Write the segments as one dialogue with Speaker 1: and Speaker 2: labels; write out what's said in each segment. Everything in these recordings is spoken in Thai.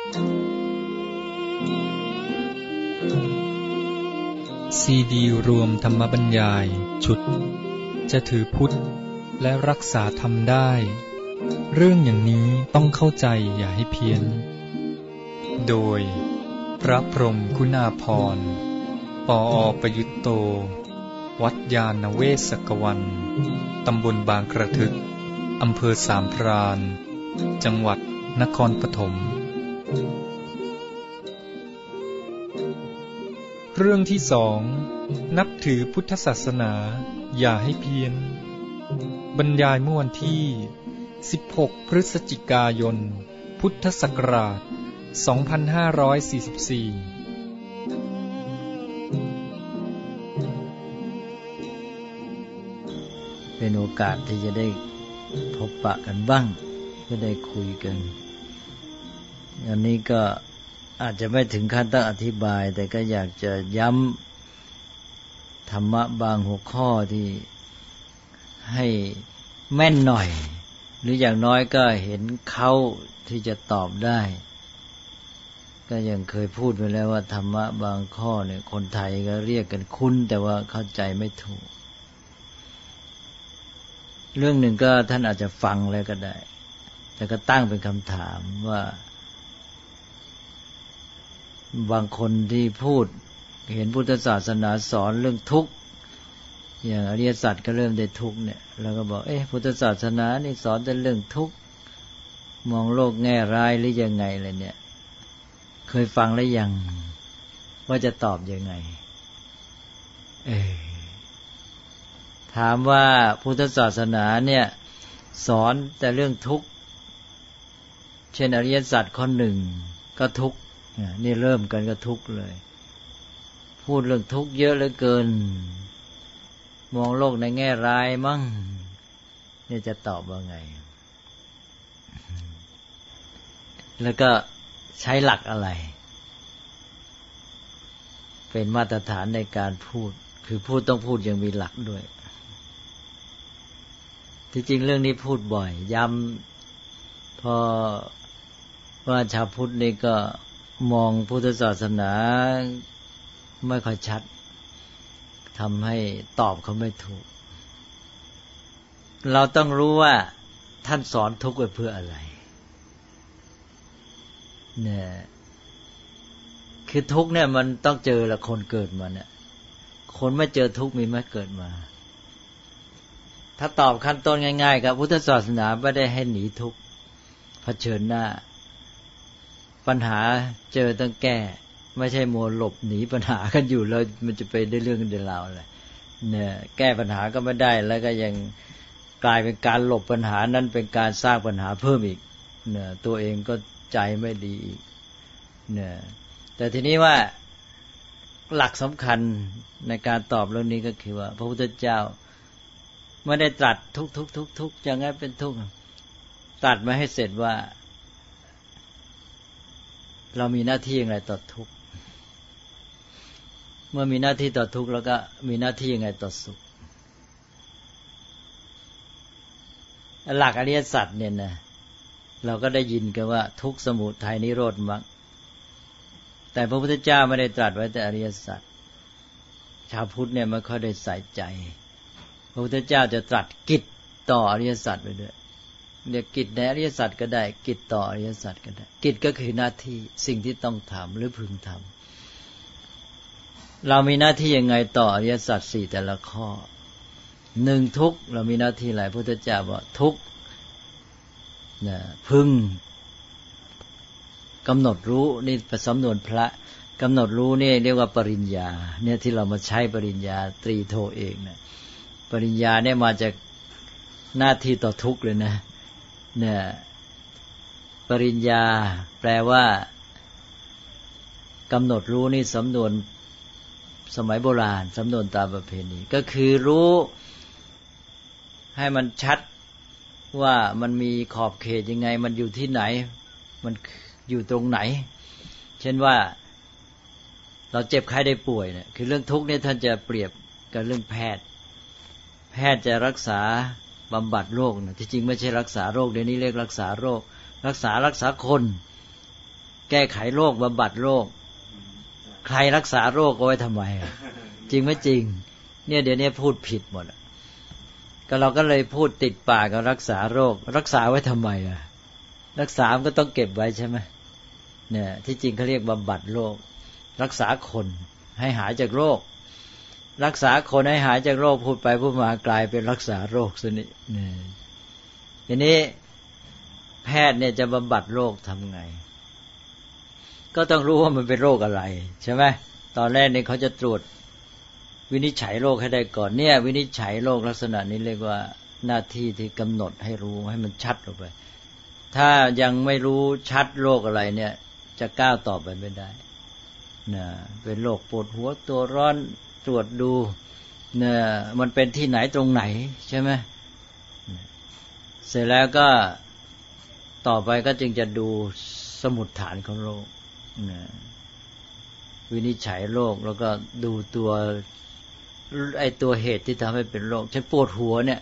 Speaker 1: ซีดีรวมธรรมบรรยายชุดจะถือพุทธและรักษาธรรมได้เรื่องอย่างนี้ต้องเข้าใจอย่าให้เพี้ยนโดยพระพรหมคุณาภรณ์ปอ.ประยุตโตวัดยาณเวศกวันตำบลบางกระทึกอำเภอสามพรานจังหวัดนครปฐมเรื่องที่สองนับถือพุทธศาสนาอย่าให้เพี้ยนบรรยายเมื่อวันที่16พฤศจิกายนพุทธศักราช2544
Speaker 2: เป็นโอกาสที่จะได้พบปะกันบ้างจะได้คุยกันอันนี้ก็อาจจะไม่ถึงขั้นต้องอธิบายแต่ก็อยากจะย้ำธรรมะบางหัวข้อที่ให้แม่นหน่อยหรืออย่างน้อยก็เห็นเขาที่จะตอบได้ก็ยังเคยพูดไปแล้วว่าธรรมะบางข้อเนี่ยคนไทยก็เรียกกันคุ้นแต่ว่าเข้าใจไม่ถูกเรื่องหนึ่งก็ท่านอาจจะฟังแล้วก็ได้แต่ก็ตั้งเป็นคำถามว่าบางคนที่พูดเห็นพุทธศาสนาสอนเรื่องทุกข์อย่างอริยสัจก็เริ่มได้ทุกข์เนี่ยแล้วก็บอกพุทธศาสนานี่สอนแต่เรื่องทุกข์มองโลกแง่ร้ายหรือยังไงเลยเนี่ยเคยฟังแล้วยังว่าจะตอบยังไงถามว่าพุทธศาสนาเนี่ยสอนแต่เรื่องทุกข์เช่นอริยสัจข้อหนึ่งก็ทุกข์นี่เริ่มกันก็ทุกข์เลยพูดเรื่องทุกข์เยอะเหลือเกินมองโลกในแง่ร้ายมั้งนี่จะตอบว่าไงแล้วก็ใช้หลักอะไรเป็นมาตรฐานในการพูดคือพูดต้องพูดอย่างมีหลักด้วยที่จริงเรื่องนี้พูดบ่อยย้ำพอว่าชาวพุทธนี่ก็มองพุทธศาสนาไม่ค่อยชัดทำให้ตอบเขาไม่ถูกเราต้องรู้ว่าท่านสอนทุกข์ไว้เพื่ออะไรเนี่ยคือทุกข์เนี่ยมันต้องเจอละคนเกิดมาเนี่ยคนไม่เจอทุกข์มีไหมเกิดมาถ้าตอบขั้นต้นง่ายๆครับพุทธศาสนาไม่ได้ให้หนีทุกข์เผชิญหน้าปัญหาเจอต้องแก้ไม่ใช่มัวหลบหนีปัญหากันอยู่แล้วมันจะไปได้เรื่องได้ราวอะไรเนี่ยแก้ปัญหาก็ไม่ได้แล้วก็ยังกลายเป็นการหลบปัญหานั้นเป็นการสร้างปัญหาเพิ่มอีกเนี่ยตัวเองก็ใจไม่ดีอีกเนี่ยแต่ทีนี้ว่าหลักสำคัญในการตอบเรื่องนี้ก็คือว่าพระพุทธเจ้าไม่ได้ตรัสทุกอย่างนั้นเป็นทุกข์ตรัสมาให้เสร็จว่าเรามีหน้าที่อย่างไรต่อทุกข์เมื่อมีหน้าที่ต่อทุกข์แล้วก็มีหน้าที่ยังไงต่อสุขหลักอริยสัจเนี่ยนะเราก็ได้ยินกันว่าทุกข์สมุทัยนิโรธมรรคแต่พระพุทธเจ้าไม่ได้ตรัสไว้แต่อริยสัจชาวพุทธเนี่ยไม่ค่อยได้ใส่ใจพระพุทธเจ้าจะตรัสกิจต่ออริยสัจไปด้วยเรียกกิจในอริยสัจก็ได้กิจต่ออริยสัจก็ได้กิจก็คือหน้าที่สิ่งที่ต้องทำหรือพึงทำเรามีหน้าที่ยังไงต่ออริยสัจสี่แต่ละข้อหนึ่งทุกข์เรามีหน้าที่อะไรพระพุทธเจ้าบอกทุกข์พึงกำหนดรู้นี่เป็นสำนวนพระกำหนดรู้นี่เรียกว่าปริญญาเนี่ยที่เรามาใช้ปริญญาตรีโทเอกนะปริญญาเนี่ยมาจากหน้าที่ต่อทุกข์เลยนะเนี่ยปริญญาแปลว่ากำหนดรู้นี่สำนวนสมัยโบราณสำนวนตามประเพณีก็คือรู้ให้มันชัดว่ามันมีขอบเขตยังไงมันอยู่ที่ไหนมันอยู่ตรงไหนเช่นว่าเราเจ็บไข้ได้ป่วยเนี่ยคือเรื่องทุกข์เนี่ยท่านจะเปรียบกับเรื่องแพทย์จะรักษาบำบัดโรคนะที่จริงไม่ใช่รักษาโรคเดี๋ยวนี้เรียกรักษาโรครักษาคนแก้ไขโรคบำบัดโรคใครรักษาโรคเอาไว้ทำไมจริงไม่จริงเนี่ยเดี๋ยวนี้พูดผิดหมดก็เราก็เลยพูดติดปากกับรักษาโรครักษาไว้ทำไมรักษามันก็ต้องเก็บไว้ใช่ไหมเนี่ยที่จริงเขาเรียกบำบัดโรครักษาคนให้หายจากโรครักษาคนให้หายจากโรคพูดไปพูดมากลายเป็นรักษาโรคซะนี่ทีนี้แพทย์เนี่ยจะบำบัดโรคทำไงก็ต้องรู้ว่ามันเป็นโรคอะไรใช่ไหมตอนแรกเนี่ยเขาจะตรวจวินิจฉัยโรคให้ได้ก่อนเนี่ยวินิจฉัยโรคลักษณะนี้เรียกว่าหน้าที่ที่กำหนดให้รู้ให้มันชัดออกไปถ้ายังไม่รู้ชัดโรคอะไรเนี่ยจะก้าวต่อไปไม่ได้นะเป็นโรคปวดหัวตัวร้อนตรวจดูเนี่ยมันเป็นที่ไหนตรงไหนใช่ไหมเสร็จแล้วก็ต่อไปก็จึงจะดูสมุดฐานของโรคนะวินิจฉัยโรคแล้วก็ดูตัวเหตุที่ทำให้เป็นโรคเช่นปวดหัวเนี่ย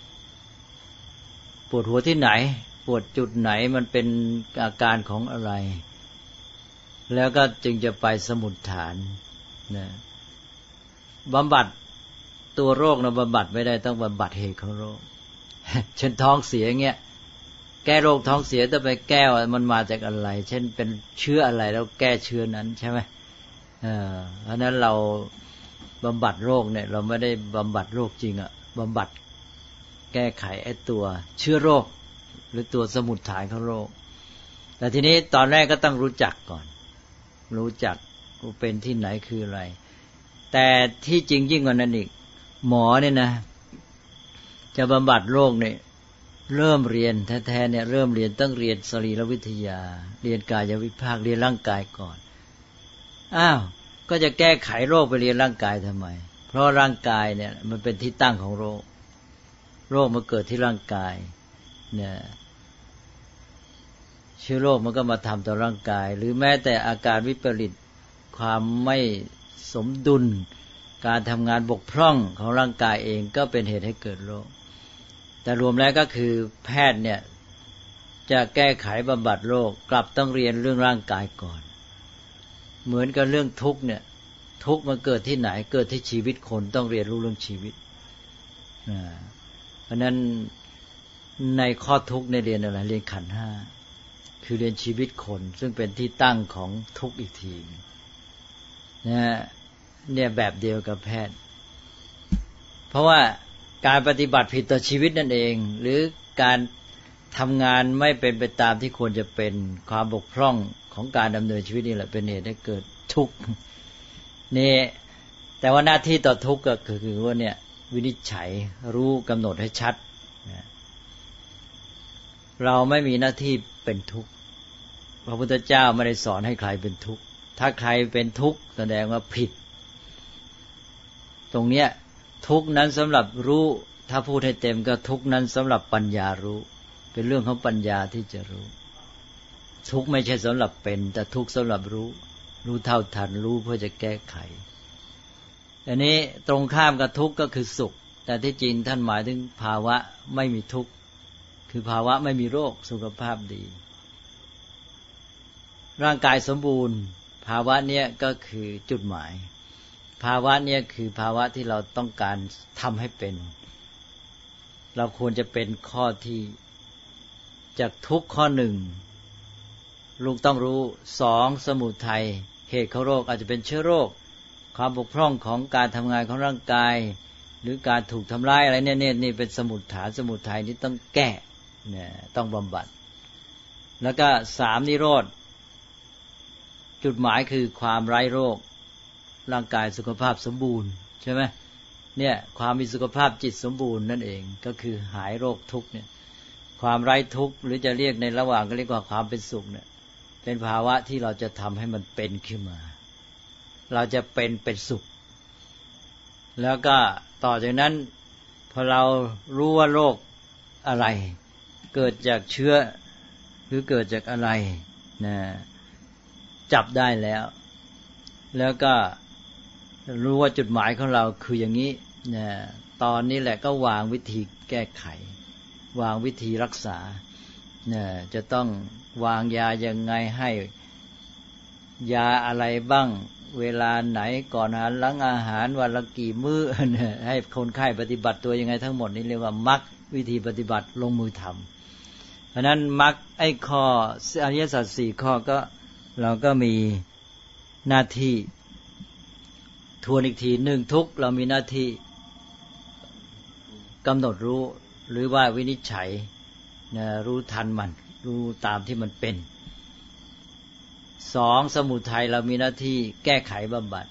Speaker 2: ปวดหัวที่ไหนปวดจุดไหนมันเป็นอาการของอะไรแล้วก็จึงจะไปสมุดฐานนะบำบัดตัวโรคนะบำบัดไม่ได้ต้องบำบัดเหตุของโรค เช่นท้องเสียเงี้ยแก้โรคท้องเสียต้องไปแก้มันมาจากอะไรเช่นเป็นเชื้ออะไรแล้วแก้เชื้อนั้นใช่ไหมเพราะนั้นเราบำบัดโรคเนี่ยเราไม่ได้บำบัดโรคจริงบำบัดแก้ไขไอ้ตัวเชื้อโรคหรือตัวสมุดฐานของโรคแต่ทีนี้ตอนแรกก็ต้องรู้จักก่อนรู้จักว่าเป็นที่ไหนคืออะไรแต่ที่จริงยิ่งกว่านั้นอีกหมอเนี่ยนะจะบำบัดโรคเนี่ยเริ่มเรียนแท้ๆเนี่ยเริ่มเรียนต้องเรียนสรีรวิทยาเรียนกายวิภาคเรียนร่างกายก่อนก็จะแก้ไขโรคไปเรียนร่างกายทำไมเพราะร่างกายเนี่ยมันเป็นที่ตั้งของโรคมันเกิดที่ร่างกายเนี่ยเชื้อโรคมันก็มาทำต่อร่างกายหรือแม้แต่อาการวิปริตความไม่สมดุลการทำงานบกพร่องของร่างกายเองก็เป็นเหตุให้เกิดโรคแต่รวมแล้วก็คือแพทย์เนี่ยจะแก้ไขบำบัดโรคกลับต้องเรียนเรื่องร่างกายก่อนเหมือนกับเรื่องทุกข์เนี่ยทุกข์มันเกิดที่ไหนเกิดที่ชีวิตคนต้องเรียนรู้เรื่องชีวิตเพราะนั้นในข้อทุกข์ในเรียนอะไรเรียนขันธ์ห้าคือเรียนชีวิตคนซึ่งเป็นที่ตั้งของทุกข์อีกทีเนี่ยแบบเดียวกับแพทย์เพราะว่าการปฏิบัติผิดต่อชีวิตนั่นเองหรือการทำงานไม่เป็นไปตามที่ควรจะเป็นความบกพร่องของการดำเนินชีวิตนี่แหละเป็นเหตุให้เกิดทุกข์นี่แต่ว่าหน้าที่ต่อทุกข์ก็คือว่าเนี่ยวินิจฉัยรู้กำหนดให้ชัดเราไม่มีหน้าที่เป็นทุกข์พระพุทธเจ้าไม่ได้สอนให้ใครเป็นทุกข์ถ้าใครเป็นทุกข์แสดงว่าผิดตรงเนี้ยทุกข์นั้นสำหรับรู้ถ้าพูดให้เต็มก็ทุกข์นั้นสำหรับปัญญารู้เป็นเรื่องของปัญญาที่จะรู้ทุกข์ไม่ใช่สำหรับเป็นแต่ทุกข์สำหรับรู้เท่าทันรู้เพื่อจะแก้ไขอันนี้ตรงข้ามกับทุกข์ก็คือสุขแต่ที่จริงท่านหมายถึงภาวะไม่มีทุกข์คือภาวะไม่มีโรคสุขภาพดีร่างกายสมบูรณ์ภาวะเนี้ยก็คือจุดหมายภาวะเนี้ยคือภาวะที่เราต้องการทำให้เป็นเราควรจะเป็นข้อที่จากทุกข้อหนึ่งลูกต้องรู้สองสมุทัยเหตุของโรคอาจจะเป็นเชื้อโรคความบกพร่องของการทำงานของร่างกายหรือการถูกทำร้ายอะไรเนี่ยนี่เป็นสมุทัยนี่ต้องแก้เนี่ยต้องบำบัดแล้วก็สามนิโรธจุดหมายคือความไร้โรคร่างกายสุขภาพสมบูรณ์ใช่ไหมเนี่ยความมีสุขภาพจิตสมบูรณ์นั่นเองก็คือหายโรคทุกข์เนี่ยความไร้ทุกข์หรือจะเรียกในระหว่างก็เรียกว่าความเป็นสุขเนี่ยเป็นภาวะที่เราจะทำให้มันเป็นขึ้นมาเราจะเป็นสุขแล้วก็ต่อจากนั้นพอเรารู้ว่าโรคอะไรเกิดจากเชื้อหรือเกิดจากอะไรนะจับได้แล้วก็รู้ว่าจุดหมายของเราคืออย่างนี้นะตอนนี้แหละก็วางวิธีแก้ไขวางวิธีรักษาจะต้องวางยายังไงให้ยาอะไรบ้างเวลาไหนก่อนอาหารหลังอาหารวันละกี่มื้อให้คนไข้ปฏิบัติตัวยังไงทั้งหมดนี้เรียกว่ามรรควิธีปฏิบัติลงมือทำเพราะนั้นมรรคไอ้ข้ออริยสัจ4ข้อก็เราก็มีหน้าที่ทวนอีกที1ทุกข์เรามีหน้าที่กำหนดรู้หรือว่าวินิจฉัยนะรู้ทันมันรู้ตามที่มันเป็น2สมุทัยเรามีหน้าที่แก้ไขบำบัด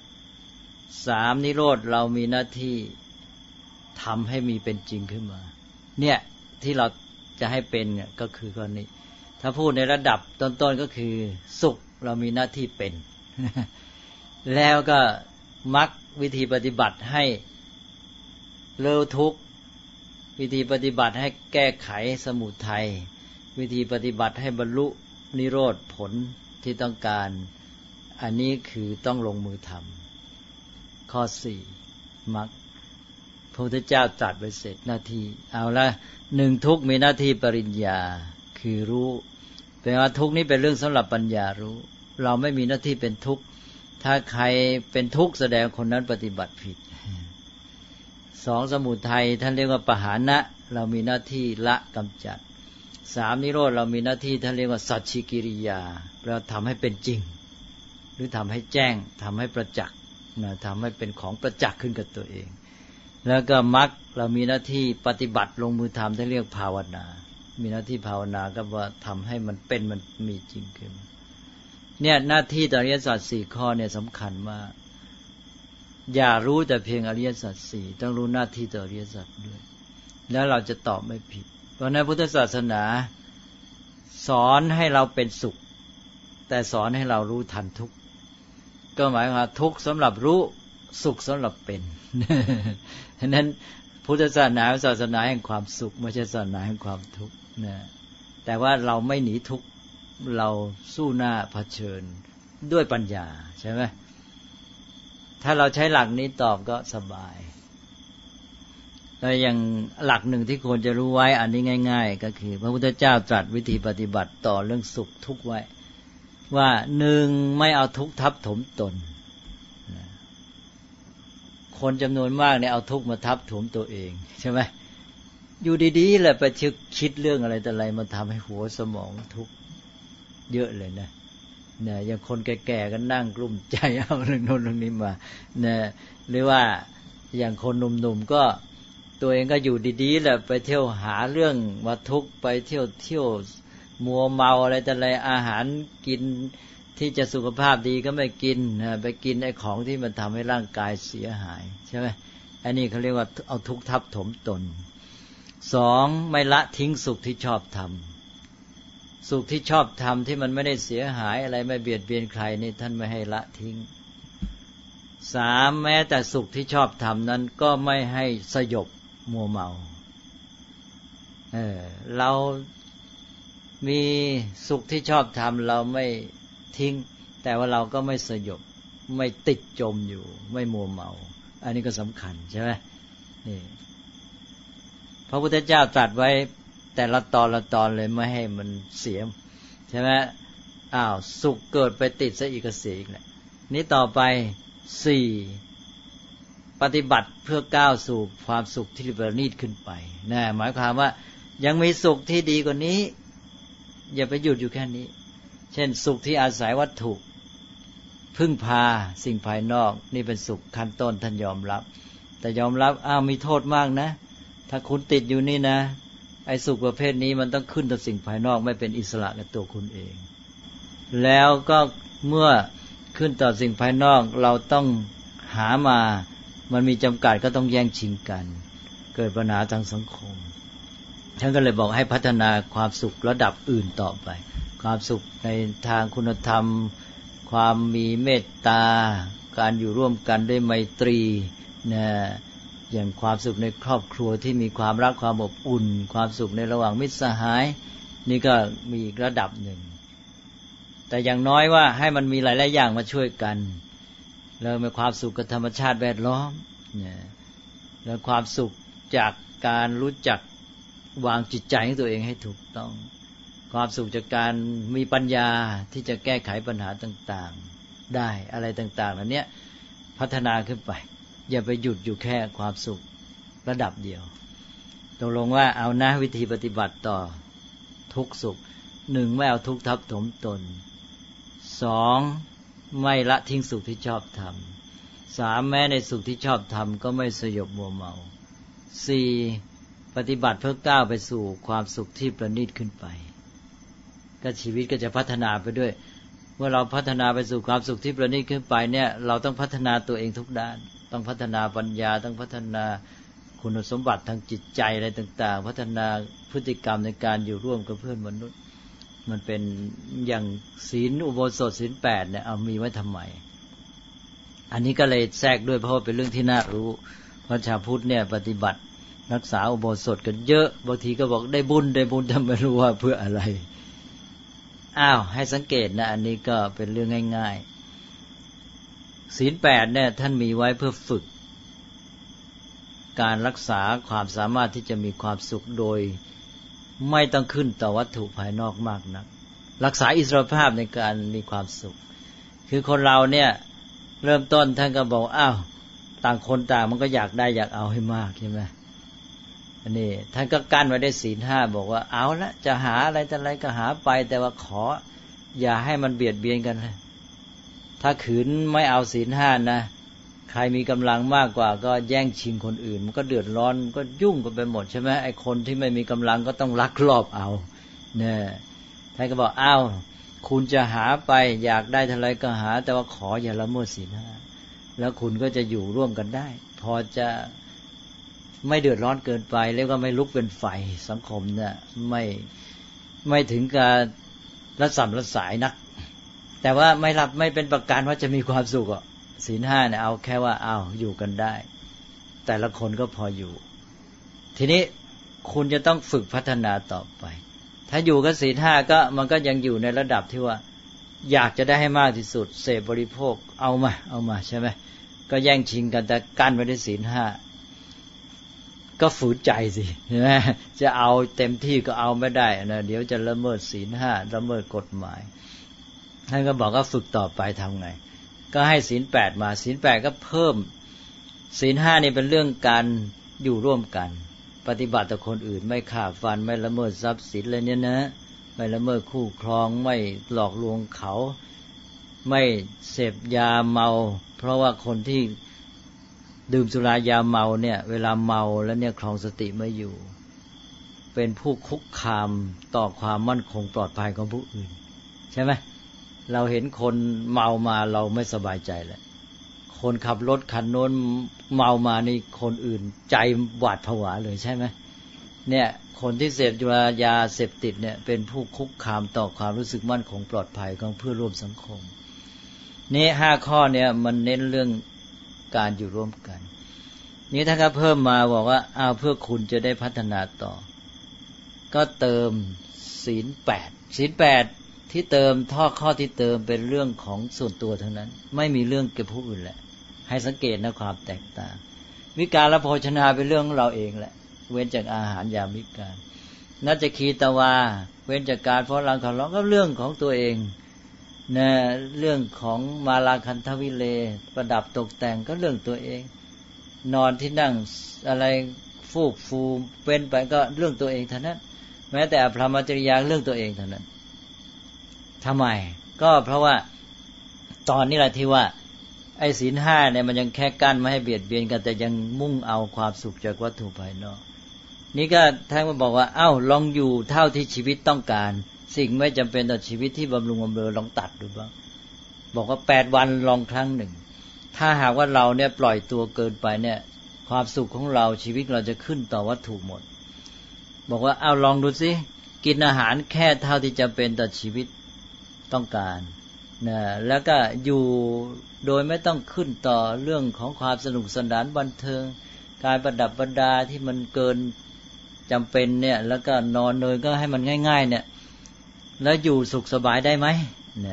Speaker 2: 3นิโรธเรามีหน้าที่ทำให้มีเป็นจริงขึ้นมาเนี่ยที่เราจะให้เป็นเนี่ยก็คือข้อนี้ถ้าพูดในระดับต้นๆก็คือสุขเรามีหน้าที่เป็น แล้วก็มรรควิธีปฏิบัติให้เลิกทุกข์วิธีปฏิบัติให้แก้ไขสมุทัยวิธีปฏิบัติให้บรรลุนิโรธผลที่ต้องการอันนี้คือต้องลงมือทำข้อ4มรรคพระพุทธเจ้าตรัสไว้เสร็จหน้าที่เอาละ1ทุกข์มีหน้าที่ปริญญาคือรู้แปลว่าทุกข์นี้เป็นเรื่องสำหรับปัญญารู้เราไม่มีหน้าที่เป็นทุกข์ถ้าใครเป็นทุกข์แสดงคนนั้นปฏิบัติผิด2สมุทัยท่านเรียกว่าปหานะเรามีหน้าที่ละกำจัด3นิโรธเรามีหน้าที่ท่านเรียกว่าสัจฉิกิริยาเราทำให้เป็นจริงหรือทำให้แจ้งทำให้ประจักษ์นะทำให้เป็นของประจักษ์ขึ้นกับตัวเองแล้วก็มรรคเรามีหน้าที่ปฏิบัติลงมือทำท่านเรียกภาวนามีหน้าที่ภาวนาก็ว่าทำให้มันเป็นมันมีจริงขึ้นเนี่ยหน้าที่ต่ออริยสัจ4ข้อเนี่ยสำคัญมากอย่ารู้แต่เพียงอริยสัจ4ต้องรู้หน้าที่ต่ออริยสัจด้วยแล้วเราจะตอบไม่ผิดเพราะในพุทธศาสนาสอนให้เราเป็นสุขแต่สอนให้เรารู้ทันทุกข์ก็หมายว่าทุกข์สำหรับรู้สุขสำหรับเป็นฉะนั้นพุทธศาสนาศาสนาแห่งความสุขไม่ใช่ศาสนาแห่งความทุกข์นะแต่ว่าเราไม่หนีทุกข์เราสู้หน้าเผชิญด้วยปัญญาใช่ไหมถ้าเราใช้หลักนี้ตอบก็สบายแล้วอย่างหลักหนึ่งที่ควรจะรู้ไว้อันนี้ง่ายๆก็คือพระพุทธเจ้าตรัสวิธีปฏิบัติต่อเรื่องสุขทุกข์ไว้ว่า1ไม่เอาทุกข์ทับถมตนคนจำนวนมากเนี่ยเอาทุกข์มาทับถมตัวเองใช่ไหมอยู่ดีๆแหละไปคิดเรื่องอะไรแต่อะไรมาทำให้หัวสมองทุกข์เยอะเลยนะเนี่ยอย่างคนแก่ๆก็นั่งกลุ้มใจเอาเรื่องโน้นเรื่องนี้มาเนี่ยหรือว่าอย่างคนหนุ่มๆก็ตัวเองก็อยู่ดีๆแหละไปเที่ยวหาเรื่องมาทุกข์ไปเที่ยวมัวเมาอะไรแต่อะไรอาหารกินที่จะสุขภาพดีก็ไม่กินไปกินไอ้ของที่มันทำให้ร่างกายเสียหายใช่ไหมอันนี้เขาเรียกว่าเอาทุกข์ทับถมตน2ไม่ละทิ้งสุขที่ชอบทำสุขที่ชอบทำที่มันไม่ได้เสียหายอะไรไม่เบียดเบียนใครนี่ท่านไม่ให้ละทิ้ง3แม้แต่สุขที่ชอบทำนั้นก็ไม่ให้สยบมัวเมาเรามีสุขที่ชอบทำเราไม่ทิ้งแต่ว่าเราก็ไม่สยบไม่ติดจมอยู่ไม่มัวเมาอันนี้ก็สำคัญใช่ไหมนี่พระพุทธเจ้าตรัสไว้แต่ละตอนเลยไม่ให้มันเสียใช่ไหมสุขเกิดไปติดซะอีกเสียอีกแหละนี้ต่อไป4ปฏิบัติเพื่อก้าวสู่ความสุขที่ประณีตขึ้นไปนะหมายความว่ายังมีสุขที่ดีกว่านี้อย่าไปหยุดอยู่แค่นี้เช่นสุขที่อาศัยวัตถุพึ่งพาสิ่งภายนอกนี่เป็นสุขขั้นต้นท่านยอมรับแต่ยอมรับมีโทษมากนะถ้าคุณติดอยู่นี่นะไอ้สุขประเภทนี้มันต้องขึ้นต่อสิ่งภายนอกไม่เป็นอิสระกับตัวคุณเองแล้วก็เมื่อขึ้นต่อสิ่งภายนอกเราต้องหามามันมีจำกัดก็ต้องแย่งชิงกันเกิดปัญหาทางสังคมฉันก็เลยบอกให้พัฒนาความสุขระดับอื่นต่อไปความสุขในทางคุณธรรมความมีเมตตาการอยู่ร่วมกันด้วยไมตรีนะอย่างความสุขในครอบครัวที่มีความรักความอบอุ่นความสุขในระหว่างมิตรสหายนี่ก็มีอีกระดับหนึ่งแต่อย่างน้อยว่าให้มันมีหลายๆอย่างมาช่วยกันแล้วมีความสุขกับธรรมชาติแวดล้อมเนี่ยแล้วความสุขจากการรู้จักวางจิตใจของตัวเองให้ถูกต้องความสุขจากการมีปัญญาที่จะแก้ไขปัญหาต่างได้อะไรต่างๆเหล่านี้พัฒนาขึ้นไปอย่าไปหยุดอยู่แค่ความสุขระดับเดียวตกลงว่าเอานะวิธีปฏิบัติต่อทุกข์สุข1ไม่เอาทุกข์ทับถมตน2ไม่ละทิ้งสุขที่ชอบทำ3แม้ในสุขที่ชอบทำก็ไม่สยบมัวเมา4ปฏิบัติเพื่อก้าวไปสู่ความสุขที่ประณีตขึ้นไปก็ชีวิตก็จะพัฒนาไปด้วยเมื่อเราพัฒนาไปสู่ความสุขที่ประณีตขึ้นไปเนี่ยเราต้องพัฒนาตัวเองทุกด้านต้องพัฒนาปัญญาต้องพัฒนาคุณสมบัติทางจิตใจอะไรต่างๆพัฒนาพฤติกรรมในการอยู่ร่วมกับเพื่อนมนุษย์มันเป็นอย่างศีลอุโบสถศีล8เนี่ยเอามีไว้ทำไมอันนี้ก็เลยแทรกด้วยเพราะว่าเป็นเรื่องที่น่ารู้เพราะชาวพุทธเนี่ยปฏิบัติรักษาอุโบสถกันเยอะบางทีก็บอกได้บุญแต่ไม่รู้ว่าเพื่ออะไรให้สังเกตนะอันนี้ก็เป็นเรื่องง่ายๆศีล8เนี่ยท่านมีไว้เพื่อฝึกการรักษาความสามารถที่จะมีความสุขโดยไม่ต้องขึ้นต่อวัตถุภายนอกมากนักรักษาอิสรภาพในการมีความสุขคือคนเราเนี่ยเริ่มต้นท่านก็บอกต่างคนต่างมันก็อยากได้อยากเอาให้มากใช่ไหมอันนี้ท่านก็กั้นไว้ได้ศีล5บอกว่าเอาละจะหาอะไรแต่อะไรก็หาไปแต่ว่าขออย่าให้มันเบียดเบียนกันเลยถ้าขืนไม่เอาศีล5นะใครมีกำลังมากกว่าก็แย่งชิงคนอื่นมันก็เดือดร้อนก็ยุ่งกันไปหมดใช่ไหมไอ้คนที่ไม่มีกำลังก็ต้องลักลอบเอาเนี่ยท่านก็บอกคุณจะหาไปอยากได้เท่าไรก็หาแต่ว่าขออย่าละเมิดศีล5แล้วคุณก็จะอยู่ร่วมกันได้พอจะไม่เดือดร้อนเกินไปเรียกว่าไม่ลุกเป็นไฟสังคมเนี่ยไม่ถึงกับระส่ำระสายนักแต่ว่าไม่เป็นประกันว่าจะมีความสุขอ่ะศีล5เนี่ยเอาแค่ว่าอยู่กันได้แต่ละคนก็พออยู่ทีนี้คุณจะต้องฝึกพัฒนาต่อไปถ้าอยู่กับศีล5ก็มันก็ยังอยู่ในระดับที่ว่าอยากจะได้ให้มากที่สุดเสพบริโภคเอามาใช่ไหมก็แย่งชิงกันแต่กั้นไว้ด้วยศีล5ก็ฝืนใจสิใช่ไหมจะเอาเต็มที่ก็เอาไม่ได้นะเดี๋ยวจะละเมิดศีล5ละเมิดกฎหมายท่านก็บอกว่าฝึกต่อไปทำไงก็ให้ศีล8มาศีล8ก็เพิ่มศีล5นี่เป็นเรื่องการอยู่ร่วมกันปฏิบัติต่อคนอื่นไม่ฆ่าฟันไม่ละเมิดทรัพย์สินอะไรเนี่ยนะไม่ละเมิดคู่ครองไม่หลอกลวงเขาไม่เสพยาเมาเพราะว่าคนที่ดื่มสุรายาเมาเนี่ยเวลาเมาแล้วเนี่ยครองสติไม่อยู่เป็นผู้คุกคามต่อความมั่นคงปลอดภัยของผู้อื่นใช่ไหมเราเห็นคนเมามาเราไม่สบายใจแล้วคนขับรถคันโน้นเมามานี่คนอื่นใจหวาดผวาเลยใช่ไหมเนี่ยคนที่เสพยาเสพติดเนี่ยเป็นผู้คุกคามต่อความรู้สึกมั่นคงปลอดภัยของเพื่อนร่วมสังคมนี่5ข้อเนี่ยมันเน้นเรื่องการอยู่ร่วมกันนี่ถ้าก็เพิ่มมาบอกว่าเพื่อคุณจะได้พัฒนาต่อก็เติมศีล8ศีล8ที่เติมข้อที่เติมเป็นเรื่องของส่วนตัวทั้งนั้นไม่มีเรื่องเกี่ยวกับผู้อื่นแหละให้สังเกตนะความแตกต่างวิการและโภชนาเป็นเรื่องของเราเองแหละเว้นจากอาหารยามวิกาลนัจจคีตวาเว้นจากการฟ้อนรำขับร้องก็เรื่องของตัวเองนะเรื่องของมาลาคันทวิเลประดับตกแต่งก็เรื่องตัวเองนอนที่นั่งอะไรฟูกฟูเป็นไปก็เรื่องตัวเองเท่านั้นแม้แต่พรหมจริยาเรื่องตัวเองเท่านั้นทำไมก็เพราะว่าตอนนี้แหละที่ว่าไอ้ศีล5เนี่ยมันยังแค่กั้นไม่ให้เบียดเบียนกันแต่ยังมุ่งเอาความสุขจากวัตถุภายนอกนี่ก็ท่านมาบอกว่าลองอยู่เท่าที่ชีวิตต้องการสิ่งไม่จำเป็นต่อชีวิตที่บำรุงบำเรอลองตัดดูบ้างบอกว่า8วันลองครั้งหนึ่งถ้าหากว่าเราเนี่ยปล่อยตัวเกินไปเนี่ยความสุขของเราชีวิตเราจะขึ้นต่อวัตถุหมดบอกว่าลองดูสิกินอาหารแค่เท่าที่จำเป็นต่อชีวิตต้องการนะแล้วก็อยู่โดยไม่ต้องขึ้นต่อเรื่องของความสนุกสนานบันเทิงการประดับประดาที่มันเกินจำเป็นเนี่ยแล้วก็นอนเลยก็ให้มันง่ายๆเนี่ยแล้วอยู่สุขสบายได้ไหมนะ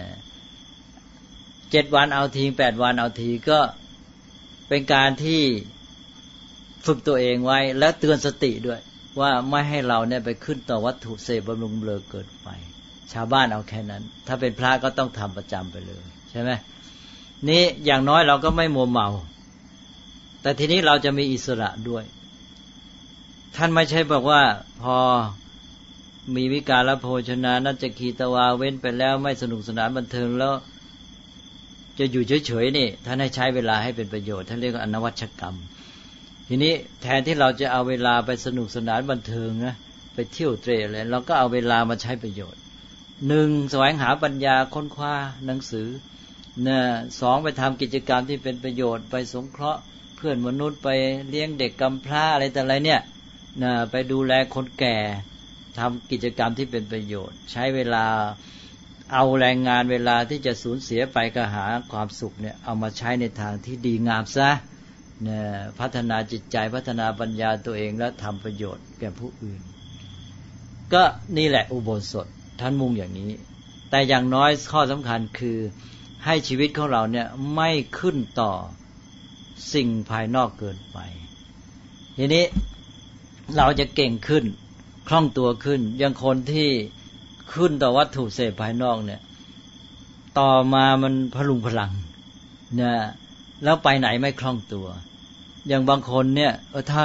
Speaker 2: 7วันเอาที8วันเอาทีก็เป็นการที่ฝึกตัวเองไว้และเตือนสติด้วยว่าไม่ให้เราเนี่ยไปขึ้นต่อวัตถุเสพบำรุงเบลอเกินไปชาวบ้านเอาแค่นั้นถ้าเป็นพระก็ต้องทำประจำไปเลยใช่ไหมนี้อย่างน้อยเราก็ไม่มัวเมาแต่ทีนี้เราจะมีอิสระด้วยท่านไม่ใช่บอกว่าพอมีวิกาลโภชนานัจจคีตวาเว้นไปแล้วไม่สนุกสนานบันเทิงแล้วจะอยู่เฉยๆนี่ท่านให้ใช้เวลาให้เป็นประโยชน์ท่านเรียกว่าอนวัชกรรมทีนี้แทนที่เราจะเอาเวลาไปสนุกสนานบันเทิงนะไปเที่ยวเตร่อะไรเราก็เอาเวลามาใช้ประโยชน์1แสวงหาปัญญาค้นคว้าหนังสือนะ2ไปทำกิจกรรมที่เป็นประโยชน์ไปสงเคราะห์เพื่อนมนุษย์ไปเลี้ยงเด็กกำพร้าอะไรแต่อะไรเนี่ยนะไปดูแลคนแก่ทำกิจกรรมที่เป็นประโยชน์ใช้เวลาเอาแรงงานเวลาที่จะสูญเสียไปก็หาความสุขเนี่ยเอามาใช้ในทางที่ดีงามซะเนี่ยพัฒนาจิตใจพัฒนาปัญญาตัวเองและทำประโยชน์แก่ผู้อื่นก็นี่แหละอุโบสถท่านมุ่งอย่างนี้แต่อย่างน้อยข้อสำคัญคือให้ชีวิตของเราเนี่ยไม่ขึ้นต่อสิ่งภายนอกเกินไปทีนี้เราจะเก่งขึ้นคล่องตัวขึ้นอย่างคนที่ขึ้นต่อวัตถุเสพภายนอกเนี่ยต่อมามันพลุงพลังเนี่ยแล้วไปไหนไม่คล่องตัวอย่างบางคนเนี่ยถ้า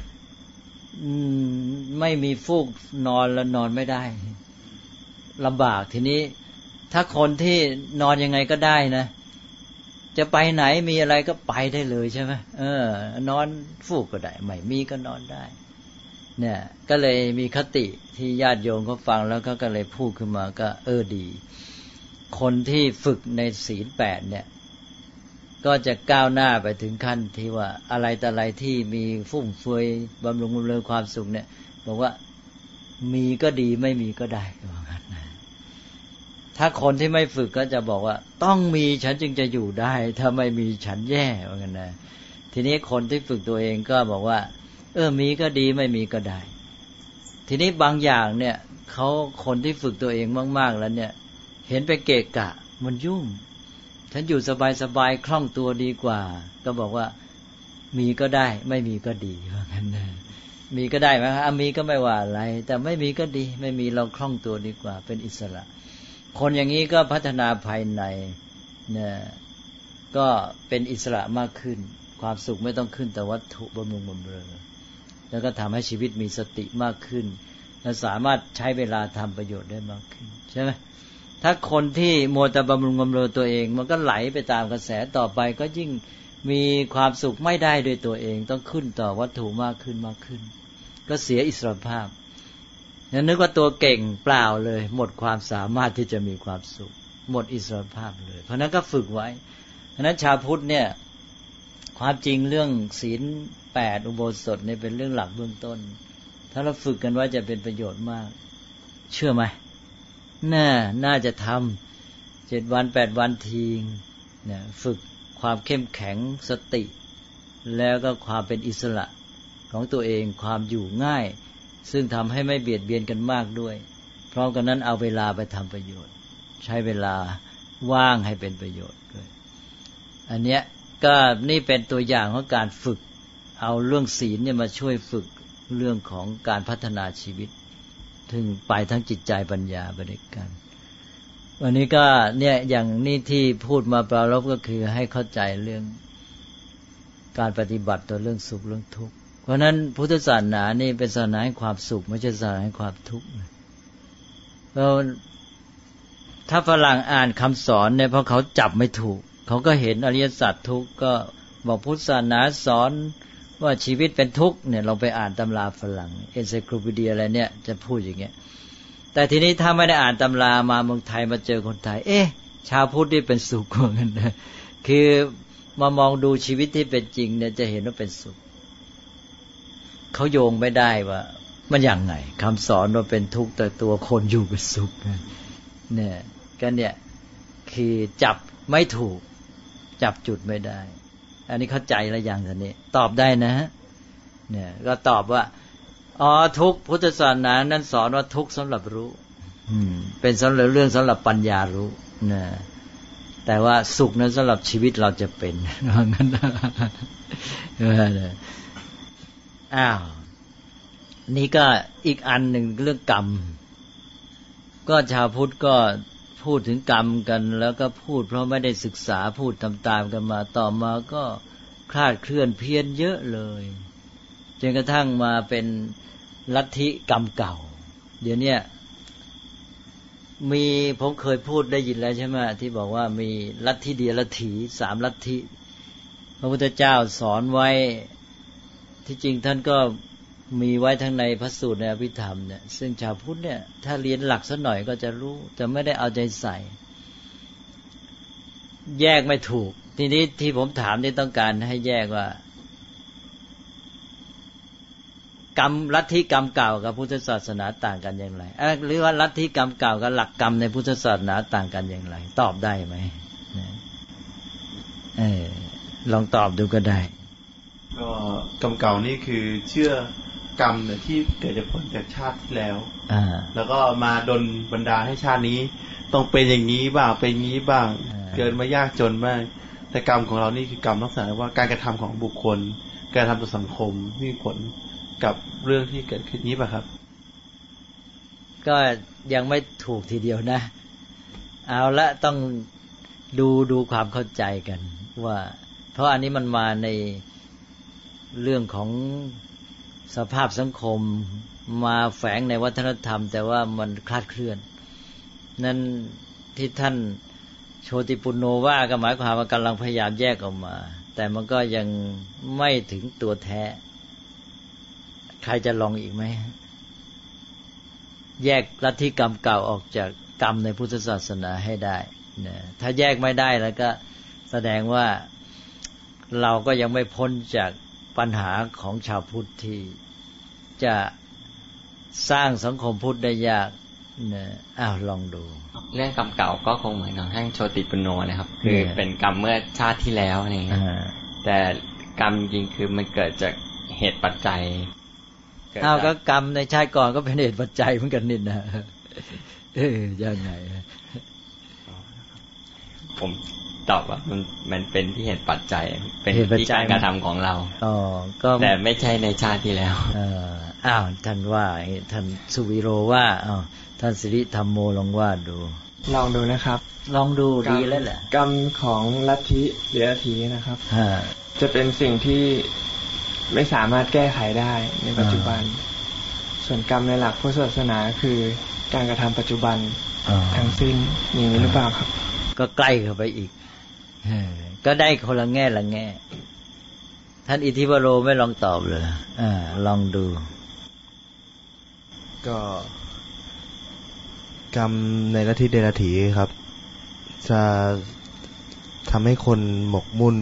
Speaker 2: ไม่มีฟูกนอนแล้วนอนไม่ได้ลำบากทีนี้ถ้าคนที่นอนยังไงก็ได้นะจะไปไหนมีอะไรก็ไปได้เลยใช่ไหมนอนฟูกก็ได้ไม่มีก็นอนได้เนี่ยก็เลยมีคติที่ญาติโยมเขาฟังแล้วเขาก็เลยพูดขึ้นมาก็ดีคนที่ฝึกในศีล8เนี่ยก็จะก้าวหน้าไปถึงขั้นที่ว่าอะไรแต่อะไรที่มีฟุ่มเฟือยบำรุงบำเรอความสุขเนี่ยบอกว่ามีก็ดีไม่มีก็ได้ว่างั้นนะถ้าคนที่ไม่ฝึกก็จะบอกว่าต้องมีฉันจึงจะอยู่ได้ถ้าไม่มีฉันแย่ว่างั้นนะทีนี้คนที่ฝึกตัวเองก็บอกว่ามีก็ดีไม่มีก็ได้ทีนี้บางอย่างเนี่ยเขาคนที่ฝึกตัวเองมากๆแล้วเนี่ยเห็นไปเกะกะมันยุ่งฉันอยู่สบายๆคล่องตัวดีกว่าก็บอกว่ามีก็ได้ไม่มีก็ดีว่างั้นนะมีก็ได้ไหมครับมีก็ไม่ว่าอะไรแต่ไม่มีก็ดีไม่มีเราคล่องตัวดีกว่าเป็นอิสระคนอย่างนี้ก็พัฒนาภายในเนี่ยก็เป็นอิสระมากขึ้นความสุขไม่ต้องขึ้นแต่วัตถุบำรุงบำเรอแล้วก็ทำให้ชีวิตมีสติมากขึ้นและสามารถใช้เวลาทำประโยชน์ได้มากขึ้นใช่ไหมถ้าคนที่มัวแต่บำรุงบำเรอตัวเองมันก็ไหลไปตามกระแสต่อไปก็ยิ่งมีความสุขไม่ได้ด้วยตัวเองต้องขึ้นต่อวัตถุมากขึ้นมากขึ้นก็เสียอิสรภาพนึกว่าตัวเก่งเปล่าเลยหมดความสามารถที่จะมีความสุขหมดอิสรภาพเลยเพราะนั้นก็ฝึกไว้เพราะนั้นชาวพุทธเนี่ยความจริงเรื่องศีล8อุโบสถเนี่ยเป็นเรื่องหลักเบื้องต้นถ้าเราฝึกกันว่าจะเป็นประโยชน์มากเชื่อไหมน่าจะทำ7 วัน8 วันทีเนี่ยฝึกความเข้มแข็งสติแล้วก็ความเป็นอิสระของตัวเองความอยู่ง่ายซึ่งทำให้ไม่เบียดเบียนกันมากด้วยพร้อมกันนั้นเอาเวลาไปทำประโยชน์ใช้เวลาว่างให้เป็นประโยชน์ด้วยอันเนี้ยก็นี่เป็นตัวอย่างของการฝึกเอาเรื่องศีลเนี่ยมาช่วยฝึกเรื่องของการพัฒนาชีวิตถึงไปทั้งจิตใจปัญญาไปด้วยกันวันนี้ก็เนี่ยอย่างนี้ที่พูดมาปรารภก็คือให้เข้าใจเรื่องการปฏิบัติต่อเรื่องสุขเรื่องทุกข์เพราะนั้นพุทธศาสนานี่เป็นศาสนาแห่งความสุขไม่ใช่ศาสนาแห่งความทุกข์เราถ้าฝรั่งอ่านคำสอนเนี่ยเพราะเขาจับไม่ถูกเขาก็เห็นอริยสัจทุกข์ก็บอกพุทธศาสนาสอนว่าชีวิตเป็นทุกข์เนี่ยเราไปอ่านตำราฝรั่งเอนไซโคลปีเดียอะไรเนี่ยจะพูดอย่างเงี้ยแต่ทีนี้ถ้าไม่ได้อ่านตำรามาเมืองไทยมาเจอคนไทยชาวพุทธนี่เป็นสุขเหมือนกันนะคือมามองดูชีวิตที่เป็นจริงเนี่ยจะเห็นว่าเป็นสุขเขาโยงไม่ได้ว่ามันอย่างไงคำสอนว่าเป็นทุกข์แต่ตัวคนอยู่เป็นสุขเนี่ยก็เนี่ยคือจับไม่ถูกจับจุดไม่ได้อันนี้เข้าใจแล้วอย่างนี้ตอบได้นะเนี่ยก็ตอบว่าทุกข์พุทธศาสนานั้นสอนว่าทุกข์สำหรับรู้เป็นสำหรับเรื่องสำหรับปัญญารู้นะแต่ว่าสุขนั้นสำหรับชีวิตเราจะเป็นงั้นนี่ก็อีกอันหนึ่งเรื่องกรรมก็ชาวพุทธก็พพูดถึงกรรมกันแล้วก็พูดเพราะไม่ได้ศึกษาพูดตามๆกันมาต่อมาก็คลาดเคลื่อนเพี้ยนเยอะเลยจนกระทั่งมาเป็นลัทธิกรรมเก่าเดี๋ยวนี้มีผมเคยพูดได้ยินแล้วใช่ไหมที่บอกว่ามีลัทธิเดียรถี3ลัทธิพระพุทธเจ้าสอนไว้ที่จริงท่านก็มีไว้ทั้งในพระสูตรในอภิธรรมเนี่ยซึ่งชาวพุทธเนี่ยถ้าเรียนหลักสักหน่อยก็จะรู้แต่ไม่ได้เอาใจใส่แยกไม่ถูกทีนี้ที่ผมถามนี่ต้องการให้แยกว่ากรรมลัทธิกรรมเก่ากับพุทธศาสนาต่างกันอย่างไรหรือว่าลัทธิกรรมเก่ากับหลักกรรมในพุทธศาสนาต่างกันอย่างไรตอบได้ไหมลองตอบดูก็ได้
Speaker 3: ก็กรรมเก่านี่คือเชื่อกรรมเนี่ยที่เกิดจากผลจากชาติที่แล้วแล้วก็มาดลบันดาลให้ชาตินี้ต้องเป็นอย่างนี้บ้างเป็นอย่างนี้บ้างเกิดมายากจนบ้างแต่กรรมของเรานี่คือกรรมลักษณะว่าการกระทำของบุคคลการกระทำต่อสังคมมีผลกับเรื่องที่เกิดขึ้นนี้ป่ะครับ
Speaker 2: ก็ยังไม่ถูกทีเดียวนะเอาละต้องดูความเข้าใจกันว่าเพราะอันนี้มันมาในเรื่องของสภาพสังคมมาแฝงในวัฒนธรรมแต่ว่ามันคลาดเคลื่อนนั่นที่ท่านโชติปุณโญว่าก็หมายความว่ากำลังพยายามแยกออกมาแต่มันก็ยังไม่ถึงตัวแท้ใครจะลองอีกไหมแยกลัทธิกรรมเก่าออกจากกรรมในพุทธศาสนาให้ได้นะถ้าแยกไม่ได้แล้วก็แสดงว่าเราก็ยังไม่พ้นจากปัญหาของชาวพุทธที่จะสร้างสังคมพุทธได้ยากนะลองดู
Speaker 4: เรื่องกรรมเก่าก็คงเหมือนของท่านโชติปุณโญนะครับคือเป็นกรรมเมื่อชาติที่แล้วอะไรเงี้ยแต่กรรมจริงคือมันเกิดจากเหตุปัจจัย
Speaker 2: ก็กรรมในชาติก่อนก็เป็นเหตุปัจจัยเหมือนกันนี่นะยังไง
Speaker 4: ผมตอบว่ามันเป็นที่เหตุปัจจัยเป็นที่การกระทำของเรา
Speaker 2: ก็
Speaker 4: แต่ไม่ใช่ในชาติที่แล้ว
Speaker 2: ท่านว่าท่านสุวิโรว่าท่านสิริธรรมโมลองว่าดู
Speaker 5: ลองดูนะครับ
Speaker 2: ลองดูดีแล้วแหละ
Speaker 5: กรรมของลัทธิเดียรถีนะครับจะเป็นสิ่งที่ไม่สามารถแก้ไขได้ในปัจจุบันส่วนกรรมในหลักพุทธศาสนาคือการกระทำปัจจุบันทั้งสิ้นอย่างนี้หรือเปล่าครับ
Speaker 2: ก็ใกล้เข้าไปอีกก็ได้คนละแง่ละแง่ท่านอิทธิวโรไม่ลองตอบเลยลองดู
Speaker 6: ก็กรรมในลัทธิเดรัจฉีครับจะทำให้คนหมกมุ่น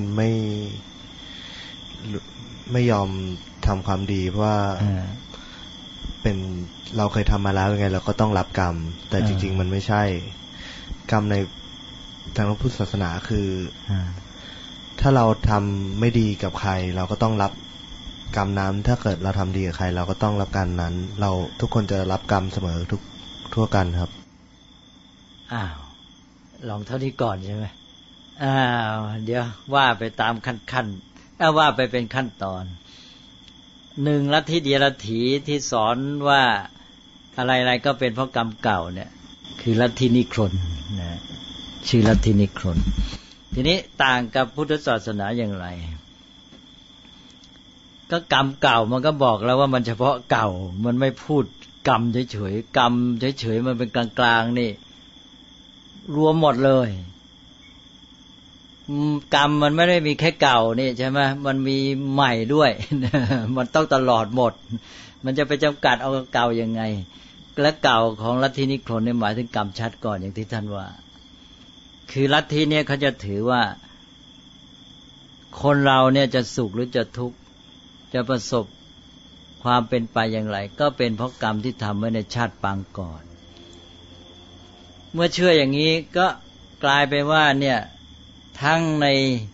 Speaker 6: ไม่ยอมทำความดีเพราะว่าเป็นเราเคยทำมาแล้วยังไงเราก็ต้องรับกรรมแต่จริงๆมันไม่ใช่กรรมในทางพระพุทธศาสนาคือถ้าเราทำไม่ดีกับใครเราก็ต้องรับกรรมนั้นถ้าเกิดเราทำดีกับใครเราก็ต้องรับกรรมนั้นเราทุกคนจะรับกรรมเสมอทั่วกันครับ
Speaker 2: ลองเท่านี้ก่อนใช่ไหมเดี๋ยวว่าไปตามขั้นว่าไปเป็นขั้นตอน1ลัทธิเดียรถีที่สอนว่าอะไรๆก็เป็นเพราะกรรมเก่าเนี่ยคือลัทธินิครนนะชื่อลัทธินิครนทีนี้ต่างกับพุทธศาสนาอย่างไรก็กรรมเก่ามันก็บอกแล้วว่ามันเฉพาะเก่ามันไม่พูดกรรมเฉยๆกรรมเฉยๆมันเป็นกลางๆนี่รวมหมดเลยกรรมมันไม่ได้มีแค่เก่านี่ใช่ไหมมันมีใหม่ด้วยมันต้องตลอดหมดมันจะไปจำกัดเอาเก่ายังไงและเก่าของลัทธินิครนเนี่ยหมายถึงกรรมชัดก่อนอย่างที่ท่านว่าคือลัทธิเนี่ยเขาจะถือว่าคนเราเนี่ยจะสุขหรือจะทุกข์จะประสบความเป็นไปอย่างไรก็เป็นเพราะกรรมที่ทำไว้ในชาติปางก่อนเมื่อเชื่ออย่างนี้ก็กลายไปว่าเนี่ยทั้งใน